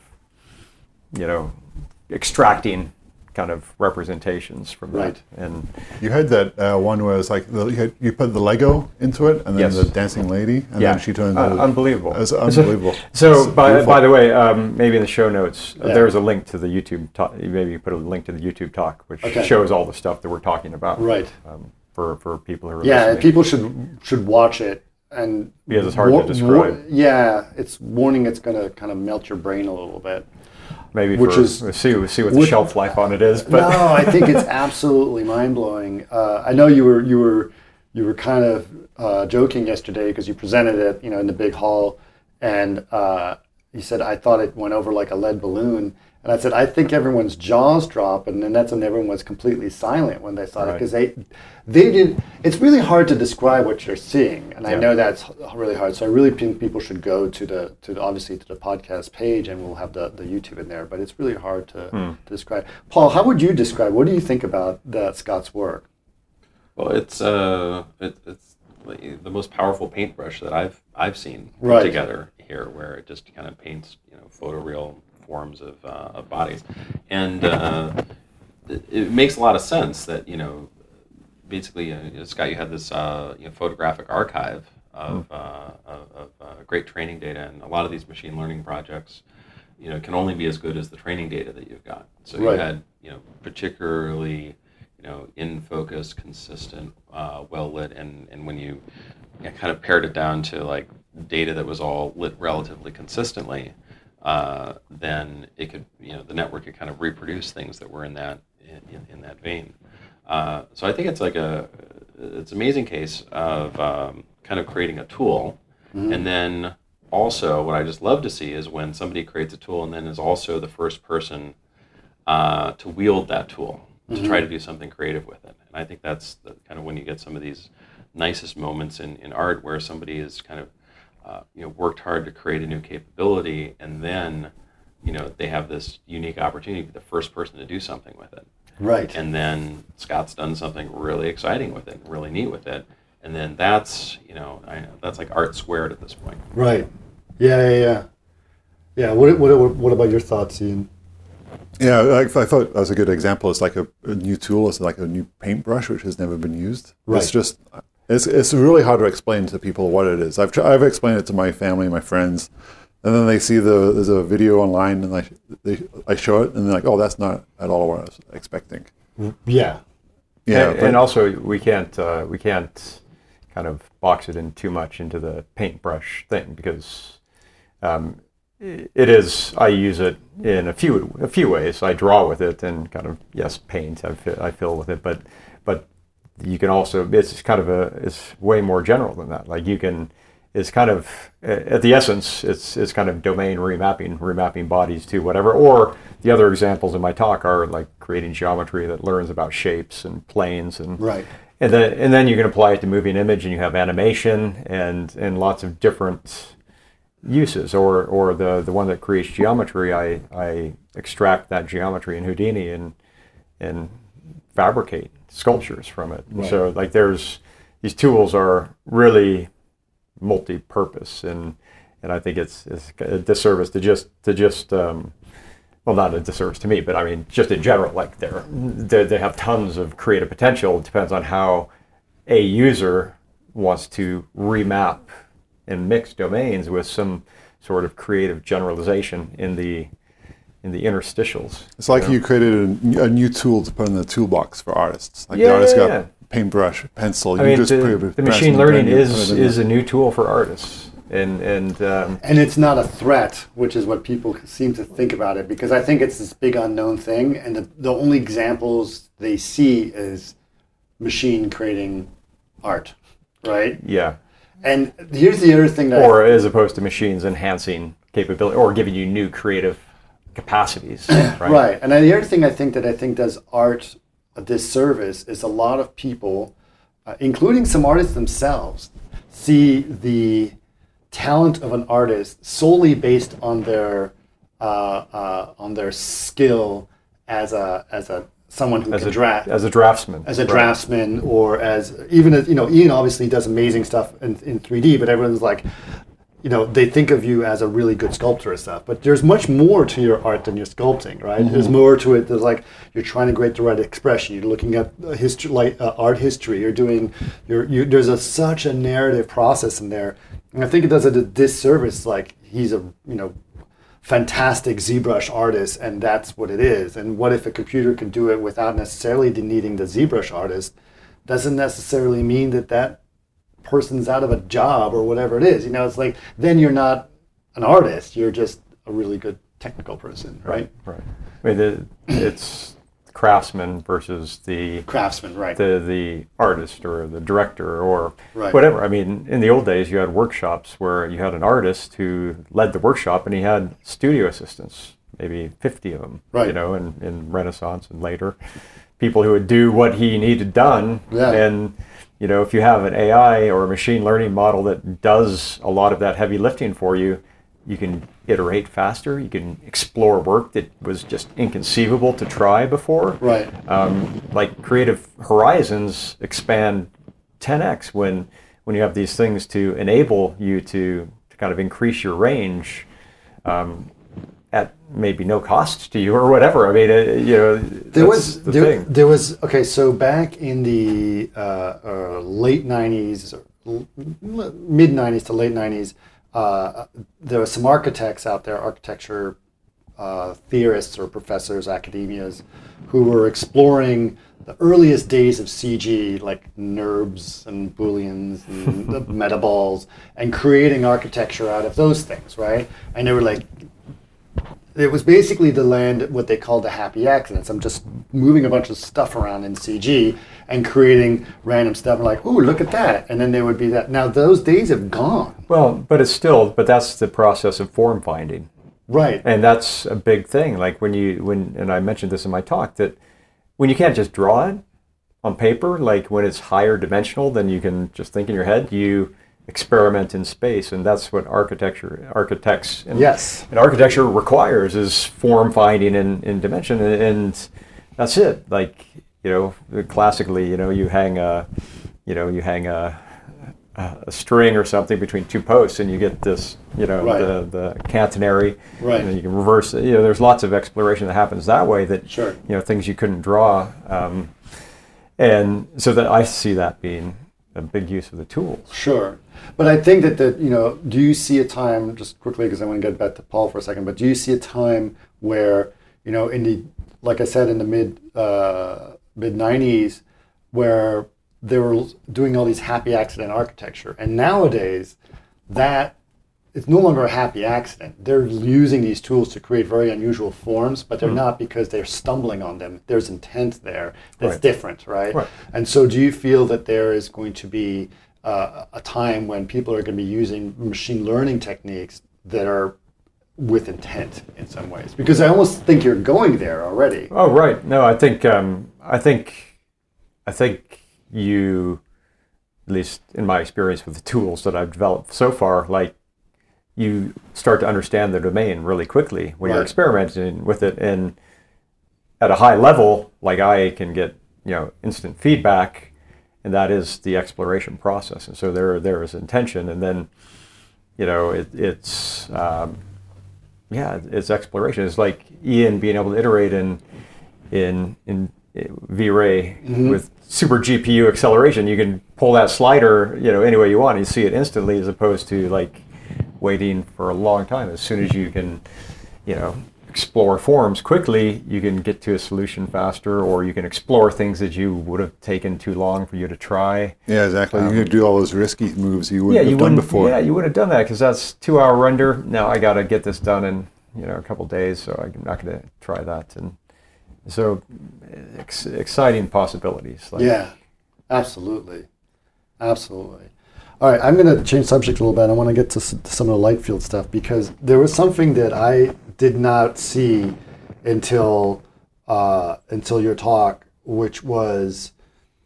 you know, extracting kind of representations from Right. that. And You had that uh, one where it's like the, you, had, you put the Lego into it, and then Yes. the dancing lady, and yeah, then she turned uh, into unbelievable. It's unbelievable. So, It's by, beautiful. by the way, um, maybe in the show notes, uh, Yeah. there's a link to the YouTube talk. Maybe you put a link to the YouTube talk, which Okay. shows all the stuff that we're talking about. Right. Um, for, for people who are Yeah, and listening. people should should watch it and Because it's hard to war- describe. war- yeah, it's warning. It's going to kind of melt your brain a little bit. Maybe which for, is- we'll see, we'll see what the which- shelf life on it is. But No, I think it's absolutely mind blowing. Uh, I know you were you were you were kind of uh, joking yesterday because you presented it, you know, in the big hall, and uh, you said I thought it went over like a lead balloon, and I said I think everyone's jaws dropped, and then that's when everyone was completely silent when they saw it Right. because they they did. It's really hard to describe what you're seeing, and I Yeah. know that's really hard. So I really think people should go to the to the, obviously to the podcast page, and we'll have the, the YouTube in there. But it's really hard to, to describe. Paul, how would you describe? What do you think about that Scott's work? Well, it's uh, it, it's like the most powerful paintbrush that I've I've seen put Right. together here, where it just kind of paints, you know, photoreal forms of uh, of bodies, and uh, it, it makes a lot of sense that, you know, basically, uh, you know, Scott, you had this uh, you know, photographic archive of, uh, of, of uh, great training data, and a lot of these machine learning projects, you know, can only be as good as the training data that you've got. So Right. you had, you know, particularly, you know, in focus, consistent, uh, well lit, and and when you, you know, kind of pared it down to like data that was all lit relatively consistently, uh, then it could, you know, the network could kind of reproduce things that were in that in, in that vein. Uh, so I think it's like a it's an amazing case of um, kind of creating a tool, mm-hmm. and then also what I just love to see is when somebody creates a tool and then is also the first person uh, to wield that tool to mm-hmm. try to do something creative with it. And I think that's the, kind of when you get some of these nicest moments in, in art where somebody has kind of uh, you know worked hard to create a new capability, and then you know they have this unique opportunity to be the first person to do something with it. Right. And then Scott's done something really exciting with it, really neat with it. And then that's, you know, I know that's like art squared at this point. Right. Yeah, yeah, yeah. Yeah, what what, what about your thoughts, Ian? Yeah, I, I thought that was a good example. It's like a, a new tool. It's like a new paintbrush, which has never been used. Right. It's just, it's it's really hard to explain to people what it is. I've tried, I've explained it to my family, my friends, and then they see the there's a video online, and I they I show it, and they're like, "Oh, that's not at all what I was expecting." Yeah, yeah, and, but, and also we can't uh, we can't kind of box it in too much into the paintbrush thing, because um, it is. I use it in a few a few ways. I draw with it and kind of yes, paint. I fill, I fill with it, but but you can also. It's kind of a. It's way more general than that. Like you can. Is kind of, at the essence, it's it's kind of domain remapping, remapping bodies to whatever. Or the other examples in my talk are like creating geometry that learns about shapes and planes, and right. and then and then you can apply it to moving image, and you have animation and and lots of different uses. Or or the the one that creates geometry, I I extract that geometry in Houdini and and fabricate sculptures from it. Right. So like there's these tools are really multi-purpose, and and I think it's, it's a disservice to just to just um, well, not a disservice to me, but I mean just in general, like they're, they're they have tons of creative potential. It depends on how a user wants to remap and mix domains with some sort of creative generalization in the in the interstitials. It's like you know? you created a, a new tool to put in the toolbox for artists. Like yeah, the artist yeah, got yeah. paintbrush, pencil. I you mean, just the, put it, the press machine and learning you put is it in is there. a new tool for artists, and and um, And it's not a threat, which is what people seem to think about it, because I think it's this big unknown thing, and the, the only examples they see is machine creating art, right? yeah. And here's the other thing that Or as opposed to machines enhancing capability or giving you new creative capacities, right? Right. And the other thing I think that I think does art a disservice is a lot of people, uh, including some artists themselves, see the talent of an artist solely based on their uh, uh, on their skill as a as a someone who As can a draft as a draftsman, as a right. draftsman, or as even as you know, Ian obviously does amazing stuff in, in three D, but everyone's like, you know, they think of you as a really good sculptor and stuff. But there's much more to your art than your sculpting, right? Mm-hmm. There's more to it. There's like you're trying to create the right expression. You're looking at history, like uh, art history. You're doing, you're, you there's a such a narrative process in there, and I think it does it a disservice. Like he's a you know. fantastic ZBrush artist, and that's what it is. And what if a computer can do it without necessarily needing the ZBrush artist? Doesn't necessarily mean that that person's out of a job or whatever it is. You know, it's like then you're not an artist. You're just a really good technical person, right? Right. right. I mean, the, it's craftsman versus the Craftsman, right? the the artist or the director or Right. whatever. I mean, in the old days, you had workshops where you had an artist who led the workshop, and he had studio assistants, maybe fifty of them. Right. You know, in, in Renaissance and later, people who would do what he needed done. Yeah. And you know, if you have an A I or a machine learning model that does a lot of that heavy lifting for you, you can iterate faster. You can explore work that was just inconceivable to try before. Right. Um, like creative horizons expand ten x when when you have these things to enable you to, to kind of increase your range um, at maybe no cost to you or whatever. I mean, uh, you know, There that's was the there, thing. there was okay. So back in the uh, uh, late nineties, mid nineties to late nineties, uh, there were some architects out there, architecture uh, theorists or professors, academias, who were exploring the earliest days of C G, like NURBS and Booleans and the metaballs, and creating architecture out of those things, right? And they were like it was basically to land what they called the happy accidents. I'm just moving a bunch of stuff around in C G and creating random stuff. And like, ooh, look at that. And then there would be that. Now, those days have gone. Well, but it's still, but that's the process of form finding. Right. And that's a big thing. Like when you, when, and I mentioned this in my talk, that when you can't just draw it on paper, like when it's higher dimensional than you can just think in your head, you experiment in space, and that's what architecture, architects, and, yes, and architecture requires is form finding in, in dimension, and, and that's it. Like, you know, classically, you know, you hang a, you know, you hang a, a string or something between two posts, and you get this, you know, right. the the catenary, right? And then you can reverse it. You know, there's lots of exploration that happens that way. That sure. You know, things you couldn't draw, um, and so that I see that being a big use of the tools. Sure. But I think that, the, you know, do you see a time, just quickly because I want to get back to Paul for a second, but do you see a time where, you know, in the, like I said, in the mid, uh, mid nineties, where they were doing all these happy accident architecture, and nowadays that it's no longer a happy accident. They're using these tools to create very unusual forms, but they're mm. not because they're stumbling on them. There's intent there that's right. different, right? right? And so do you feel that there is going to be uh, a time when people are going to be using machine learning techniques that are with intent in some ways? Because I almost think you're going there already. Oh, right. No, I think, um, I think, I think you, at least in my experience with the tools that I've developed so far, like, you start to understand the domain really quickly when right. you're experimenting with it, and at a high level, like I can get, you know, instant feedback, and that is the exploration process. And so there, there is intention, and then, you know, it, it's, um, yeah, it's exploration. It's like Ian being able to iterate in, in, in V-Ray mm-hmm. with super G P U acceleration. You can pull that slider, you know, any way you want, and you see it instantly, as opposed to like waiting for a long time. As soon as you can, you know, explore forms quickly, you can get to a solution faster, or you can explore things that you would have taken too long for you to try. Yeah, exactly. Um, you could do all those risky moves you wouldn't yeah, have you done before. Yeah, you would have done that because that's two-hour render. Now I got to get this done in, you know, a couple days, so I'm not going to try that. And so, ex- exciting possibilities. Like, yeah, absolutely, absolutely. All right, I'm going to change subject a little bit. I want to get to, s- to some of the light field stuff, because there was something that I did not see until uh, until your talk, which was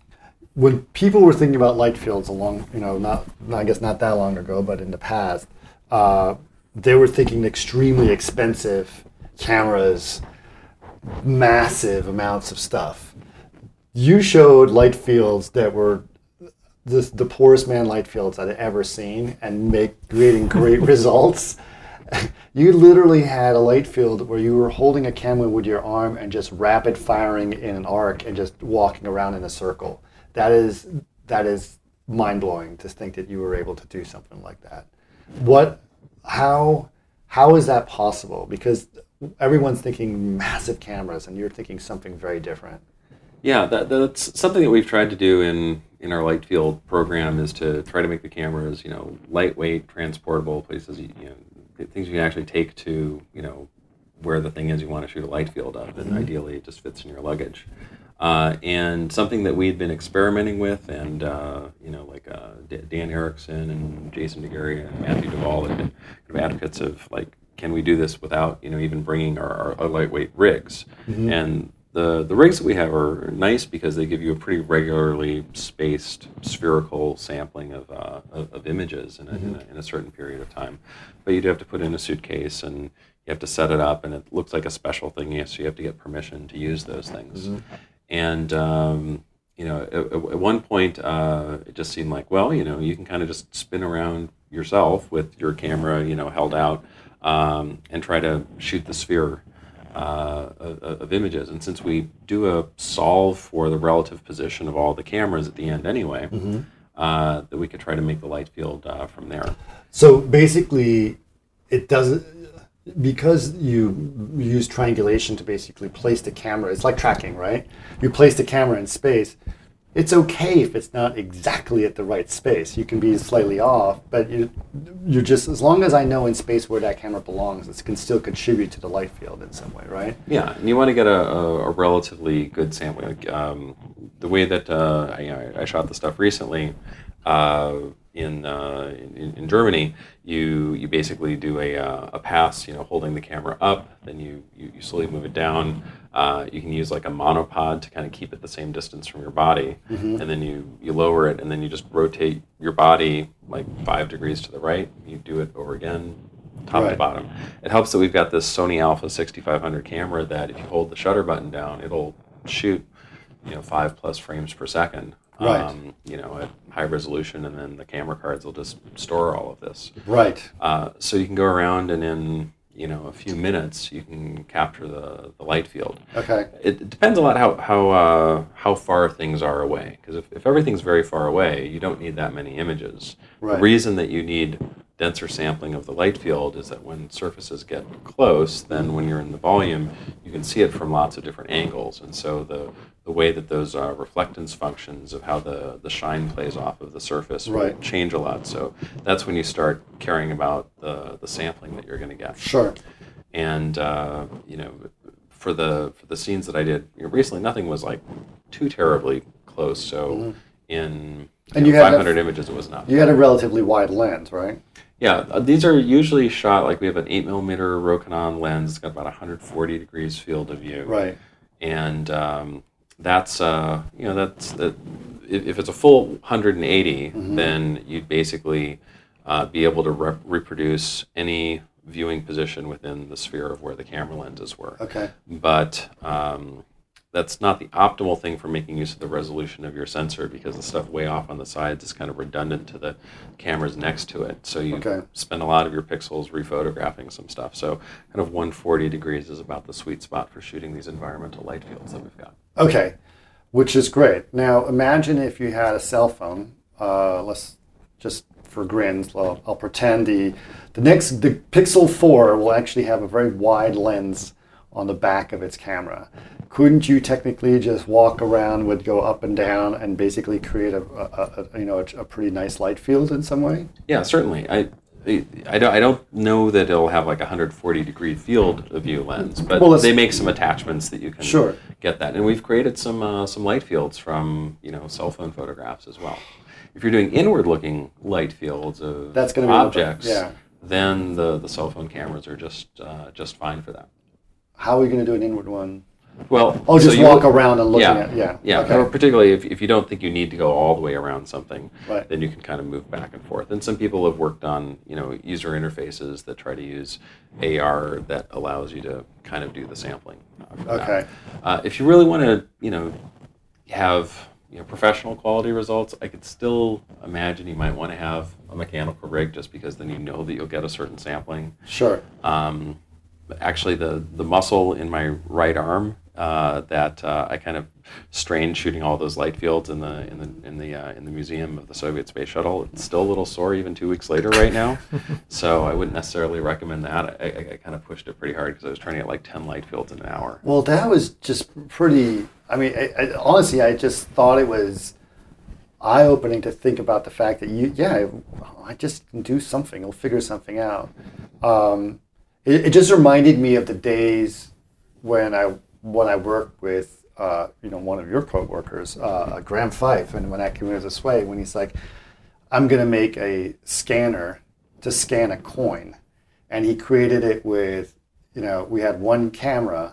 when people were thinking about light fields along, you know, not, I guess not that long ago, but in the past, uh, they were thinking extremely expensive cameras, massive amounts of stuff. You showed light fields that were The, the poorest man light fields I'd ever seen, and make creating great results. You literally had a light field where you were holding a camera with your arm and just rapid firing in an arc and just walking around in a circle. That is that is mind blowing to think that you were able to do something like that. What, how, how is that possible? Because everyone's thinking massive cameras, and you're thinking something very different. Yeah, that, that's something that we've tried to do in, in our light field program, is to try to make the cameras, you know, lightweight, transportable, places, you know, things you can actually take to, you know, where the thing is you want to shoot a light field of, and mm-hmm. ideally it just fits in your luggage. Uh, and something that we'd been experimenting with, and, uh, you know, like uh, D- Dan Erickson and Jason DeGarry and Matthew Duvall have been kind of advocates of, like, can we do this without, you know, even bringing our, our, our lightweight rigs? Mm-hmm. And The the rigs that we have are nice because they give you a pretty regularly spaced spherical sampling of uh, of, of images in a, mm-hmm. in, a, in a certain period of time. But you do have to put in a suitcase, and you have to set it up, and it looks like a special thing, so you have to get permission to use those things. Mm-hmm. And um, you know, at, at one point, uh, it just seemed like, well, you know, you can kind of just spin around yourself with your camera, you know, held out, um, and try to shoot the sphere Uh, of, of images. And since we do a solve for the relative position of all the cameras at the end anyway, mm-hmm. uh, that we could try to make the light field uh, from there. So basically, it doesn't, because you use triangulation to basically place the camera, it's like tracking, right? You place the camera in space, it's okay if it's not exactly at the right space. You can be slightly off, but you, you're just, as long as I know in space where that camera belongs, it can still contribute to the light field in some way, right? Yeah, and you want to get a, a, a relatively good sampling. Like, um, the way that uh, I, I shot the stuff recently uh, in, uh, in in Germany, you you basically do a uh, a pass, you know, holding the camera up, then you you, you slowly move it down. Uh, you can use like a monopod to kind of keep it the same distance from your body, mm-hmm. and then you, you lower it, and then you just rotate your body like five degrees to the right. You do it over again, top right. to bottom. It helps that we've got this Sony Alpha sixty-five hundred camera that if you hold the shutter button down, it'll shoot, you know, five plus frames per second. Right. Um, you know, at high resolution, and then the camera cards will just store all of this. Right. Uh, so you can go around and in you know, a few minutes, you can capture the, the light field. Okay. It, it depends a lot how how uh, how far things are away. Because if, if everything's very far away, you don't need that many images. Right. The reason that you need denser sampling of the light field is that when surfaces get close, then when you're in the volume, you can see it from lots of different angles. And so the the way that those uh, reflectance functions of how the, the shine plays off of the surface right. will change a lot. So that's when you start caring about the, the sampling that you're going to get. Sure. And, uh, you know, for the for the scenes that I did you know, recently, nothing was like too terribly close. So mm-hmm. in you and know, you had five hundred a, images, it was enough. You had a relatively wide lens, right? Yeah, uh, these are usually shot, like we have an eight millimeter Rokinon lens. It's got about one hundred forty degrees field of view. Right. And um, that's, uh, you know, that's, that. if, if it's a full one hundred eighty, mm-hmm. then you'd basically uh, be able to rep- reproduce any viewing position within the sphere of where the camera lenses were. Okay. But um, that's not the optimal thing for making use of the resolution of your sensor, because the stuff way off on the sides is kind of redundant to the cameras next to it. So you okay. spend a lot of your pixels rephotographing some stuff. So kind of one hundred forty degrees is about the sweet spot for shooting these environmental light fields that we've got. Okay, which is great. Now imagine if you had a cell phone. Uh, let's just for grins, I'll, I'll pretend the the next the Pixel four will actually have a very wide lens on the back of its camera. Couldn't you technically just walk around, would go up and down, and basically create a, a, a you know a, a pretty nice light field in some way? Yeah, certainly. I. I don't, I don't know that it'll have like a one hundred forty degree field of view lens, but well, they make some attachments that you can sure. get that. And we've created some uh, some light fields from you know cell phone photographs as well. If you're doing inward looking light fields of That's gonna be objects, yeah. then the, the cell phone cameras are just uh, just fine for that. How are we going to do an inward one? Well, oh, just so walk look, around and looking yeah, at yeah. Yeah, okay. or particularly if, if you don't think you need to go all the way around something, right. then you can kind of move back and forth. And some people have worked on you know user interfaces that try to use A R that allows you to kind of do the sampling. Uh, for okay. That. Uh, if you really want to you know have you know professional quality results, I could still imagine you might want to have a mechanical rig, just because then you know that you'll get a certain sampling. Sure. Um, actually, the the muscle in my right arm. Uh, that uh, I kind of strained shooting all those light fields in the in the in the uh, in the museum of the Soviet Space Shuttle. It's still a little sore even two weeks later right now, so I wouldn't necessarily recommend that. I, I, I kind of pushed it pretty hard because I was trying to get like ten light fields in an hour. Well, that was just pretty. I mean, I, I, honestly, I just thought it was eye-opening to think about the fact that you, yeah, I just can do something. I'll figure something out. Um, it, it just reminded me of the days when I. when I worked with, uh, you know, one of your coworkers, uh, Graham Fife, and when that came in this way, when he's like, I'm going to make a scanner to scan a coin. And he created it with, you know, we had one camera,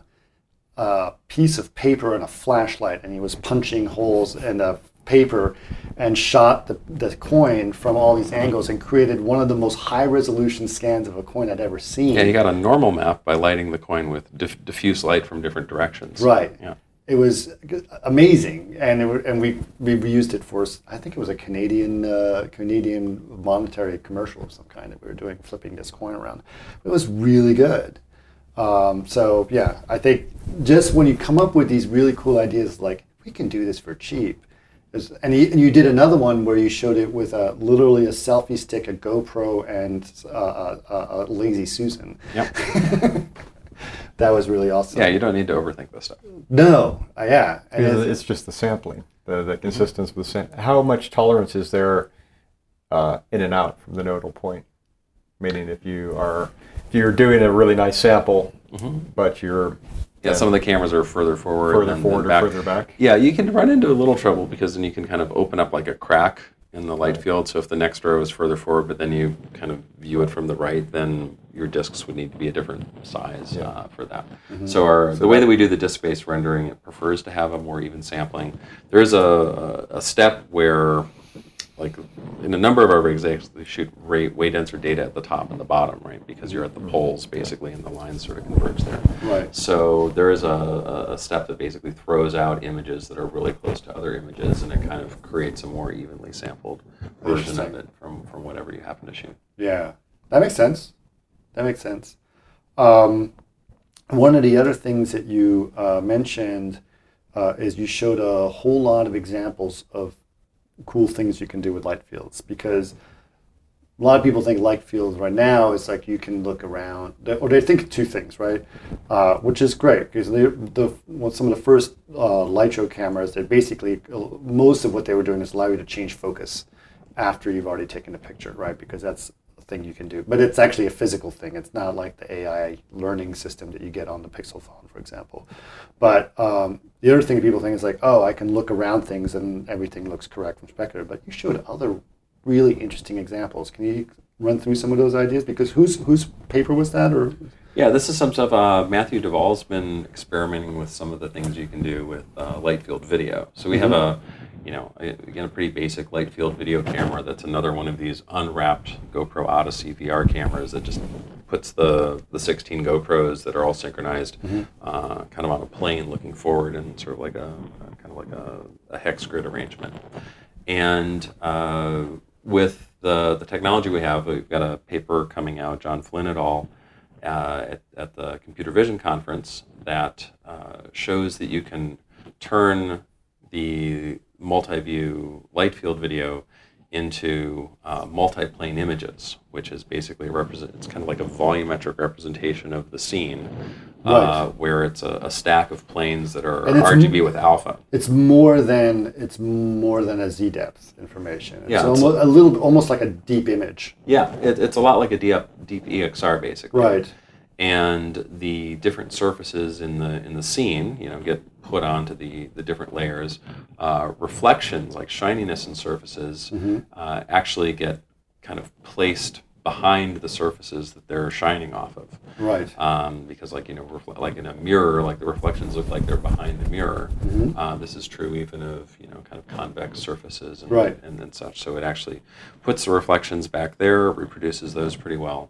a piece of paper and a flashlight, and he was punching holes in the paper and shot the, the coin from all these angles and created one of the most high-resolution scans of a coin I'd ever seen. Yeah, he got a normal map by lighting the coin with diff- diffuse light from different directions. Right. Yeah. It was amazing, and it, and we we used it for, I think it was a Canadian uh, Canadian monetary commercial of some kind that we were doing, flipping this coin around. It was really good. Um, so yeah, I think just when you come up with these really cool ideas, like we can do this for cheap. And, he, and you did another one where you showed it with a, literally a selfie stick, a GoPro, and uh, a, a Lazy Susan. Yep. That was really awesome. Yeah, you don't need to overthink this stuff. No, uh, yeah. And Yeah, it's, it's just the sampling. the, the consistency with sam- how much tolerance is there uh, in and out from the nodal point? Meaning, if you are if you're doing a really nice sample, mm-hmm. but you're yeah, some of the cameras are further forward, further than, forward than back. or further back. Yeah, you can run into a little trouble because then you can kind of open up like a crack in the light field. So if the next row is further forward, but then you kind of view it from the right, then your discs would need to be a different size yeah. uh, for that. Mm-hmm. So our so the way that we do the disk-based rendering, it prefers to have a more even sampling. There is a, a step where, like in a number of our rigs, they actually shoot way, way denser data at the top and the bottom, right? Because you're at the poles basically, and the lines sort of converge there. Right. So there is a, a step that basically throws out images that are really close to other images, and it kind of creates a more evenly sampled version of it from, from whatever you happen to shoot. Yeah, that makes sense. That makes sense. Um, one of the other things that you uh, mentioned uh, is you showed a whole lot of examples of cool things you can do with light fields, because a lot of people think light fields right now is like you can look around, or they think two things, right? Uh, which is great, because they, the well, some of the first uh, light show cameras, they basically, most of what they were doing is allow you to change focus after you've already taken a picture, right? Because that's a thing you can do. But it's actually a physical thing. It's not like the A I learning system that you get on the Pixel phone, for example. But um, the other thing people think is like, oh, I can look around things and everything looks correct from speculator. But you showed other really interesting examples. Can you run through some of those ideas? Because whose whose paper was that? Or yeah, this is some stuff. Uh, Matthew Duvall's been experimenting with some of the things you can do with uh, light field video. So we mm-hmm. have a, you know, a, again, a pretty basic light field video camera. That's another one of these unwrapped GoPro Odyssey V R cameras that just puts the the sixteen GoPros that are all synchronized, mm-hmm. uh, kind of on a plane looking forward, and sort of like a, a kind of like a, a hex grid arrangement. And uh, with the the technology we have, we've got a paper coming out, John Flynn et al. Uh, at, at the Computer Vision Conference that uh, shows that you can turn the multi-view light field video into uh, multi-plane images, which is basically represent. It's kind of like a volumetric representation of the scene, uh, right. where it's a, a stack of planes that are R G B m- with alpha. It's more than it's more than a Z depth information. It's, yeah, almost, it's a little, almost like a deep image. Yeah, it, it's a lot like a deep, deep E X R basically. Right. And the different surfaces in the in the scene, you know, get put onto the, the different layers. Uh, reflections, like shininess in surfaces, mm-hmm. uh, actually get kind of placed behind the surfaces that they're shining off of. Right. Um, because, like you know, refle- like in a mirror, like the reflections look like they're behind the mirror. Mm-hmm. Uh, this is true even of you know kind of convex surfaces and, right. and and such. So it actually puts the reflections back there, reproduces those pretty well.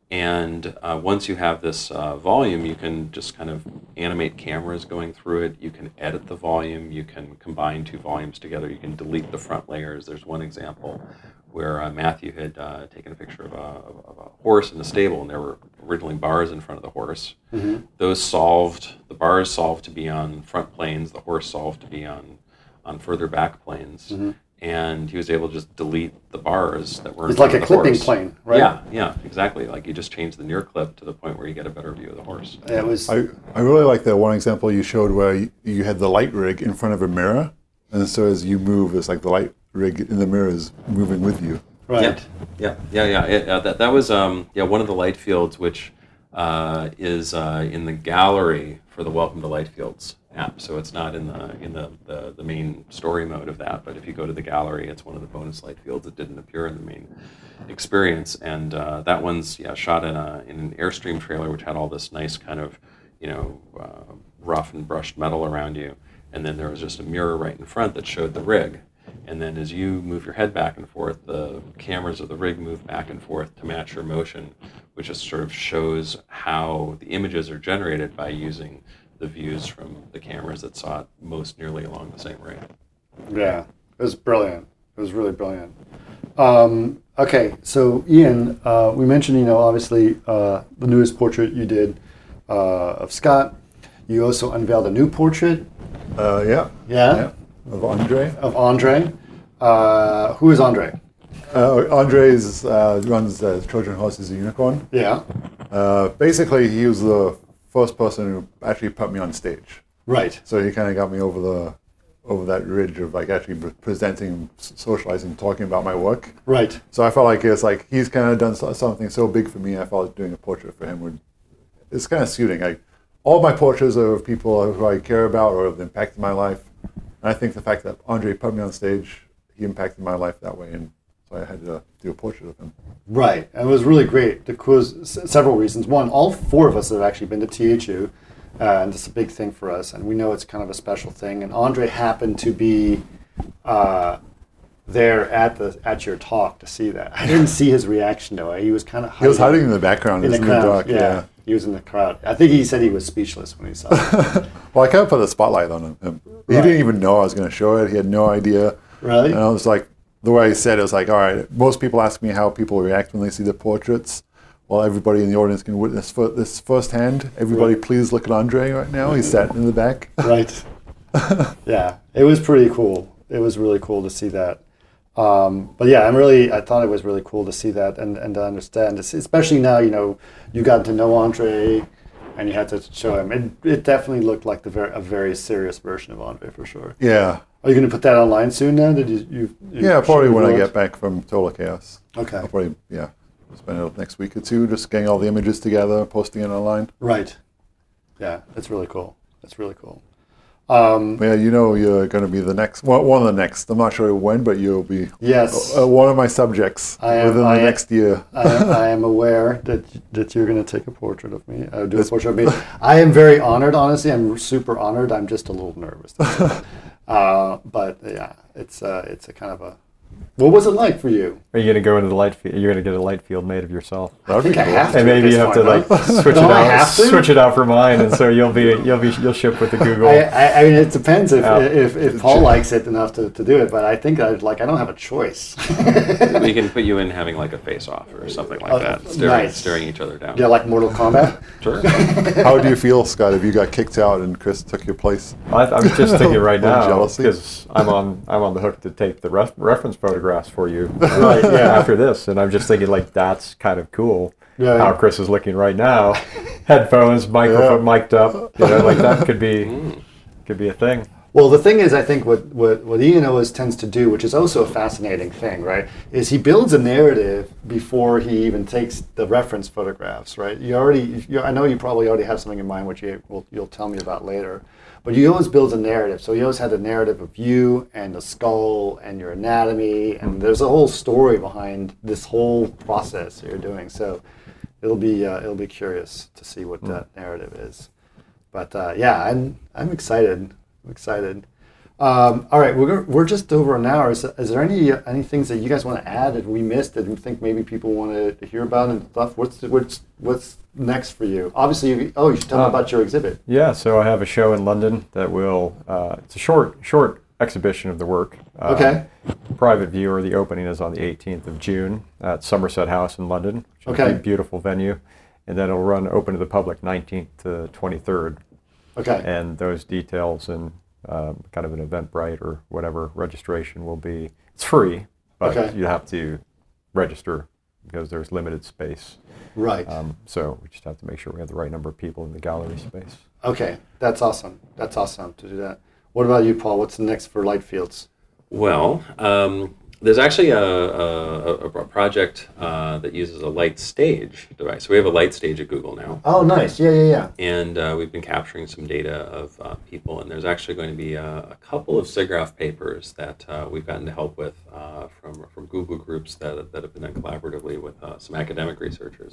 And uh, once you have this uh, volume, you can just kind of animate cameras going through it. You can edit the volume. You can combine two volumes together. You can delete the front layers. There's one example where uh, Matthew had uh, taken a picture of a, of a horse in the stable, and there were originally bars in front of the horse. Mm-hmm. Those solved, the bars solved to be on front planes. The horse solved to be on, on further back planes. Mm-hmm. And he was able to just delete the bars that were in It's like front a of the clipping horse. plane, right? Yeah, yeah, exactly. Like you just change the near clip to the point where you get a better view of the horse. It was. I, I really like that one example you showed where you, you had the light rig in front of a mirror, and so as you move, it's like the light rig in the mirror is moving with you. Right. Yeah, yeah, yeah. yeah. It, uh, that that was um, yeah one of the light fields, which uh, is uh, in the gallery for the Welcome to Light Fields app. So it's not in the in the, the, the main story mode of that, but if you go to the gallery, it's one of the bonus light fields that didn't appear in the main experience. And uh, that one's yeah shot in a in an Airstream trailer, which had all this nice kind of you know uh, rough and brushed metal around you, and then there was just a mirror right in front that showed the rig. And then as you move your head back and forth, the cameras of the rig move back and forth to match your motion, which just sort of shows how the images are generated by using the views from the cameras that saw it most nearly along the same rate. Yeah, it was brilliant. It was really brilliant. Um, okay, so Ian, uh, we mentioned, you know, obviously uh, the newest portrait you did uh, of Scott. You also unveiled a new portrait. Uh, yeah. Yeah. yeah. Of Andre. Of Andre. Uh, who is Andre? Uh, Andre is, uh, runs uh, Trojan Horse is a Unicorn. Yeah. Uh, basically, he was the first person who actually put me on stage. Right. So he kind of got me over the over that ridge of like actually pre- presenting, s- socializing, talking about my work. Right. So I felt like it's like he's kind of done so- something so big for me. I felt like doing a portrait for him would it's kind of suiting. Like all my portraits are of people who I care about or have impacted my life. And I think the fact that Andre put me on stage, he impacted my life that way, and so I had to do a portrait of him. Right, and it was really great because s- several reasons. One, all four of us have actually been to T H U, uh, and it's a big thing for us, and we know it's kind of a special thing. And Andre happened to be uh, there at the at your talk to see that. I didn't see his reaction though. He was kind of hiding. He was hiding in the background, in in the the crowd. dark. yeah. Yeah. He was in the crowd. I think he said he was speechless when he saw it. Well, I kind of put the spotlight on him. He Right. didn't even know I was going to show it. He had no idea. Really? And I was like, the way I said it was like, all right, most people ask me how people react when they see the portraits. Well, everybody in the audience can witness for this firsthand. Everybody, Right. please look at Andre right now. He's sat in the back. Right. Yeah, it was pretty cool. It was really cool to see that. Um, but yeah, I'm really. I thought it was really cool to see that and, and to understand, especially now. You know, you got to know Andre, and you had to show him. It, it definitely looked like the very, a very serious version of Andre for sure. Yeah. Are you going to put that online soon? Now, did you? you, you Yeah, probably should when I roll it? get back from Total Chaos. Okay. I'll probably, yeah, spend it next week or two just getting all the images together, posting it online. Right. Yeah, that's really cool. That's really cool. Um, Yeah, you know you're going to be the next, well, one of the next. I'm not sure when, but you'll be yes. uh, one of my subjects I am- within I the am- next year. I, I am aware that that you're going to take a portrait of me. Uh, do a portrait of me. I am very honored. Honestly, I'm super honored. I'm just a little nervous. uh, but yeah, it's uh, it's a kind of a. What was it like for you? Are you going to go into the light field? You're going to get a light field made of yourself. I think I have to. And at maybe this you have point, to like right? switch it Don't I out, have to? switch it out for mine, and so you'll be you'll be you'll ship with the Google. I, I, I mean, it depends if, Yeah. if, if Paul likes it enough to, to do it, but I think I like I don't have a choice. We can put you in having like a face-off or something like Oh, that, staring, nice. staring each other down. Yeah, like Mortal Kombat. Sure. How do you feel, Scott, if you got kicked out and Chris took your place? I, I'm just thinking right Little now jealousy? because I'm on I'm on the hook to take the ref, reference photographs for you Right, yeah. after this, and I'm just thinking like that's kind of cool. Yeah. How Chris is looking right now, headphones, microphone, mic'd up, you know, like that could be could be a thing. Well, the thing is, I think what, what, what Ian always tends to do, which is also a fascinating thing, right, is he builds a narrative before he even takes the reference photographs, right? You already, you, I know you probably already have something in mind, which you will, you'll tell me about later, but he always builds a narrative. So he always had a narrative of you and the skull and your anatomy, and there's a whole story behind this whole process you're doing. So it'll be uh, it'll be curious to see what that narrative is. But uh, yeah, I'm I'm excited. I'm excited. Um, all right, we're we're just over an hour. Is, is there any uh, any things that you guys want to add that we missed that you think maybe people want to, to hear about and stuff? What's the, what's what's next for you? Obviously, you, oh, you should tell Uh, me about your exhibit. Yeah, so I have a show in London that will. Uh, it's a short short exhibition of the work. Uh, Okay. Private view, or the opening is on the eighteenth of June at Somerset House in London. Which is Okay. a beautiful venue, and then it'll run open to the public nineteenth to twenty-third. Okay. And those details and um, kind of an Eventbrite or whatever registration will be. It's free, but Okay. you have to register because there's limited space. Right. Um, so we just have to make sure we have the right number of people in the gallery space. Okay. That's awesome. That's awesome to do that. What about you, Paul? What's next for Lightfields? Well, um, there's actually a, a, a project uh, that uses a light stage device. So we have a light stage at Google now, Oh, nice. Yeah, yeah, yeah. and uh, we've been capturing some data of uh, people. And there's actually going to be a, a couple of SIGGRAPH papers that uh, we've gotten to help with uh, from from Google groups that that have been done collaboratively with uh, some academic researchers.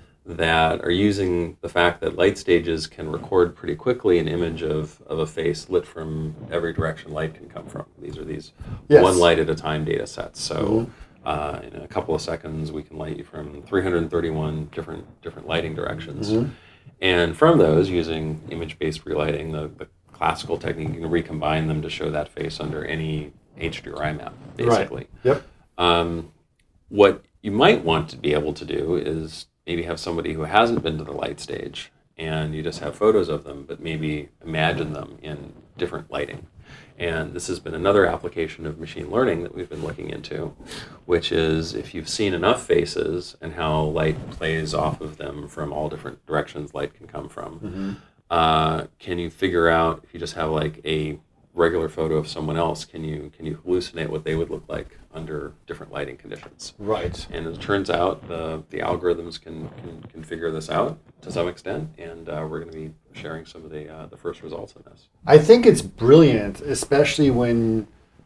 That are using the fact that light stages can record pretty quickly an image of, of a face lit from every direction light can come from. These are these Yes. one light at a time data sets. So uh, in a couple of seconds, we can light you from three hundred thirty-one different different lighting directions. And from those, using image-based relighting, the, the classical technique, you can recombine them to show that face under any H D R I map, basically. Yep. Um, what you might want to be able to do is maybe have somebody who hasn't been to the light stage and you just have photos of them, but maybe imagine them in different lighting. And this has been another application of machine learning that we've been looking into, which is if you've seen enough faces and how light plays off of them from all different directions light can come from, uh, can you figure out if you just have like a regular photo of someone else, can you can you hallucinate what they would look like under different lighting conditions? Right. And it turns out the the algorithms can can, can figure this out to some extent, and uh, we're going to be sharing some of the uh, the first results on this. I think it's brilliant, especially when,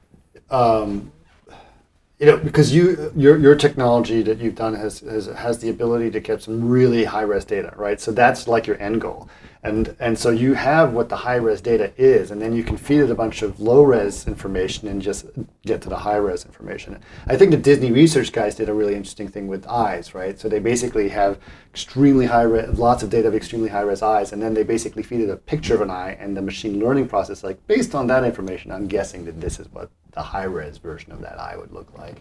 um, you know, because you your your technology that you've done has, has has the ability to get some really high res data, right? So that's like your end goal, and and so you have what the high res data is, and then you can feed it a bunch of low res information and just get to the high res information. I think the Disney research guys did a really interesting thing with eyes, right? So they basically have extremely high res, lots of data of extremely high res eyes, and then they basically feed it a picture of an eye, and the machine learning process, like based on that information, I'm guessing that this is what the high res version of that eye would look like.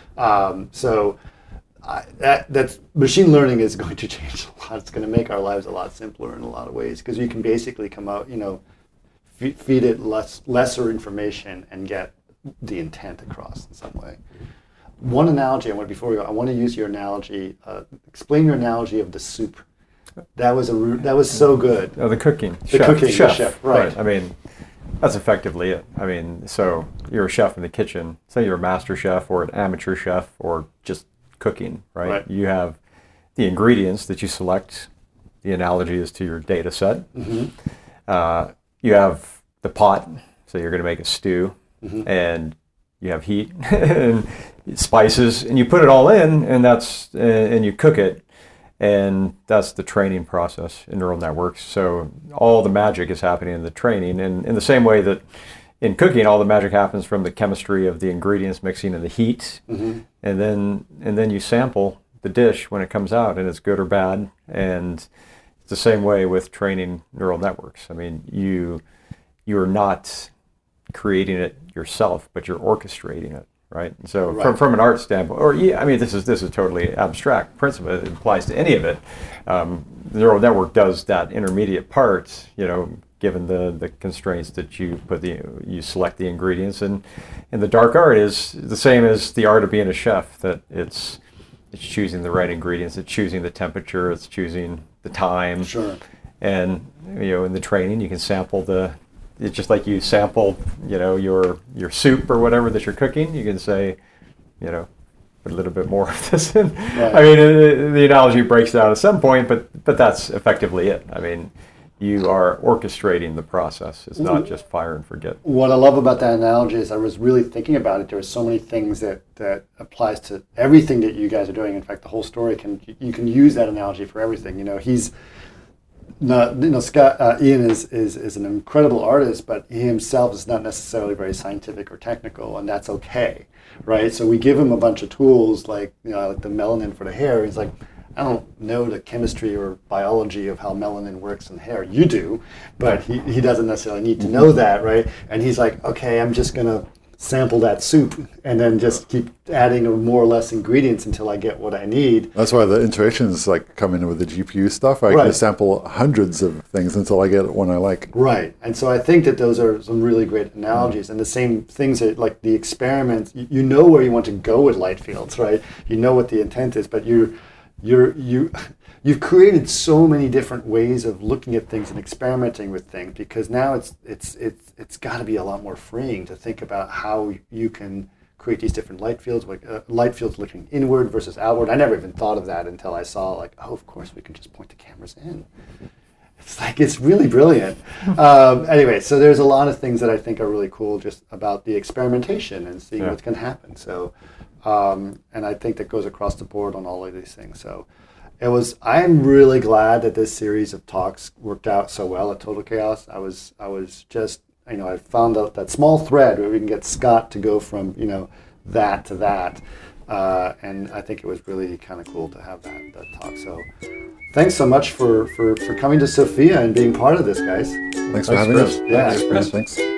Um, so I, that that's machine learning is going to change a lot. It's going to make our lives a lot simpler in a lot of ways, because you can basically come out, you know, f- feed it less lesser information and get the intent across in some way. One analogy I want before we go, I want to use your analogy. Uh, explain your analogy of the soup. That was a that was so good. Oh, the cooking. The chef. cooking, chef. the chef, right. right. I mean, that's effectively it. I mean, so you're a chef in the kitchen. Say you're a master chef or an amateur chef or just cooking, right? Right. You have the ingredients that you select. The analogy is to your data set. Mm-hmm. Uh, you have the pot, so you're going to make a stew, Mm-hmm. and you have heat and spices, and you put it all in, and that's and you cook it. And that's the training process in neural networks. So all the magic is happening in the training. And in the same way that in cooking, all the magic happens from the chemistry of the ingredients mixing and the heat. Mm-hmm. And then and then you sample the dish when it comes out, and it's good or bad. And it's the same way with training neural networks. I mean, you you're not creating it yourself, but you're orchestrating it. Right. So Right. from from an art standpoint, or yeah, I mean, this is this is totally abstract principle. It applies to any of it. Um, the neural network does that intermediate part. You know, given the, the constraints that you put the you select the ingredients, and and the dark art is the same as the art of being a chef. That it's it's choosing the right ingredients. It's choosing the temperature. It's choosing the time. Sure. And you know, in the training, you can sample the. It's just like you sample, you know, your your soup or whatever that you're cooking. You can say, you know, put a little bit more of this in. Right. I mean, it, the analogy breaks down at some point, but but that's effectively it. I mean, you are orchestrating the process. It's not just fire and forget. What I love about that analogy is I was really thinking about it. There are so many things that, that applies to everything that you guys are doing. In fact, the whole story can you can use that analogy for everything. You know, he's. No, you know, Scott uh, Ian is, is is an incredible artist, but he himself is not necessarily very scientific or technical, and that's okay, right? So we give him a bunch of tools like you know, like the melanin for the hair. He's like, I don't know the chemistry or biology of how melanin works in hair. You do, but he, he doesn't necessarily need to know that, right? And he's like, okay, I'm just gonna sample that soup and then just keep adding more or less ingredients until I get what I need. That's why the iterations like come in with the G P U stuff. I Right. can sample hundreds of things until I get one I like. Right. And so I think that those are some really great analogies. And the same things that like the experiments, you, you know where you want to go with light fields, right? You know what the intent is, but you're you're you you've created so many different ways of looking at things and experimenting with things, because now it's it's it's it's got to be a lot more freeing to think about how you can create these different light fields, like uh, light fields looking inward versus outward. I never even thought of that until I saw like, oh, of course we can just point the cameras in. It's like, it's really brilliant. um, anyway, so there's a lot of things that I think are really cool just about the experimentation and seeing Yeah. what can happen. So, um, and I think that goes across the board on all of these things. So it was, I'm really glad that this series of talks worked out so well at Total Chaos. I was, I was just, you know, I found out that small thread where we can get Scott to go from, you know, that to that. Uh, and I think it was really kind of cool to have that, that talk. So thanks so much for, for, for coming to Sophia and being part of this, guys. Thanks for Thanks, having Chris. us. Yeah. Thanks, Chris. Thanks.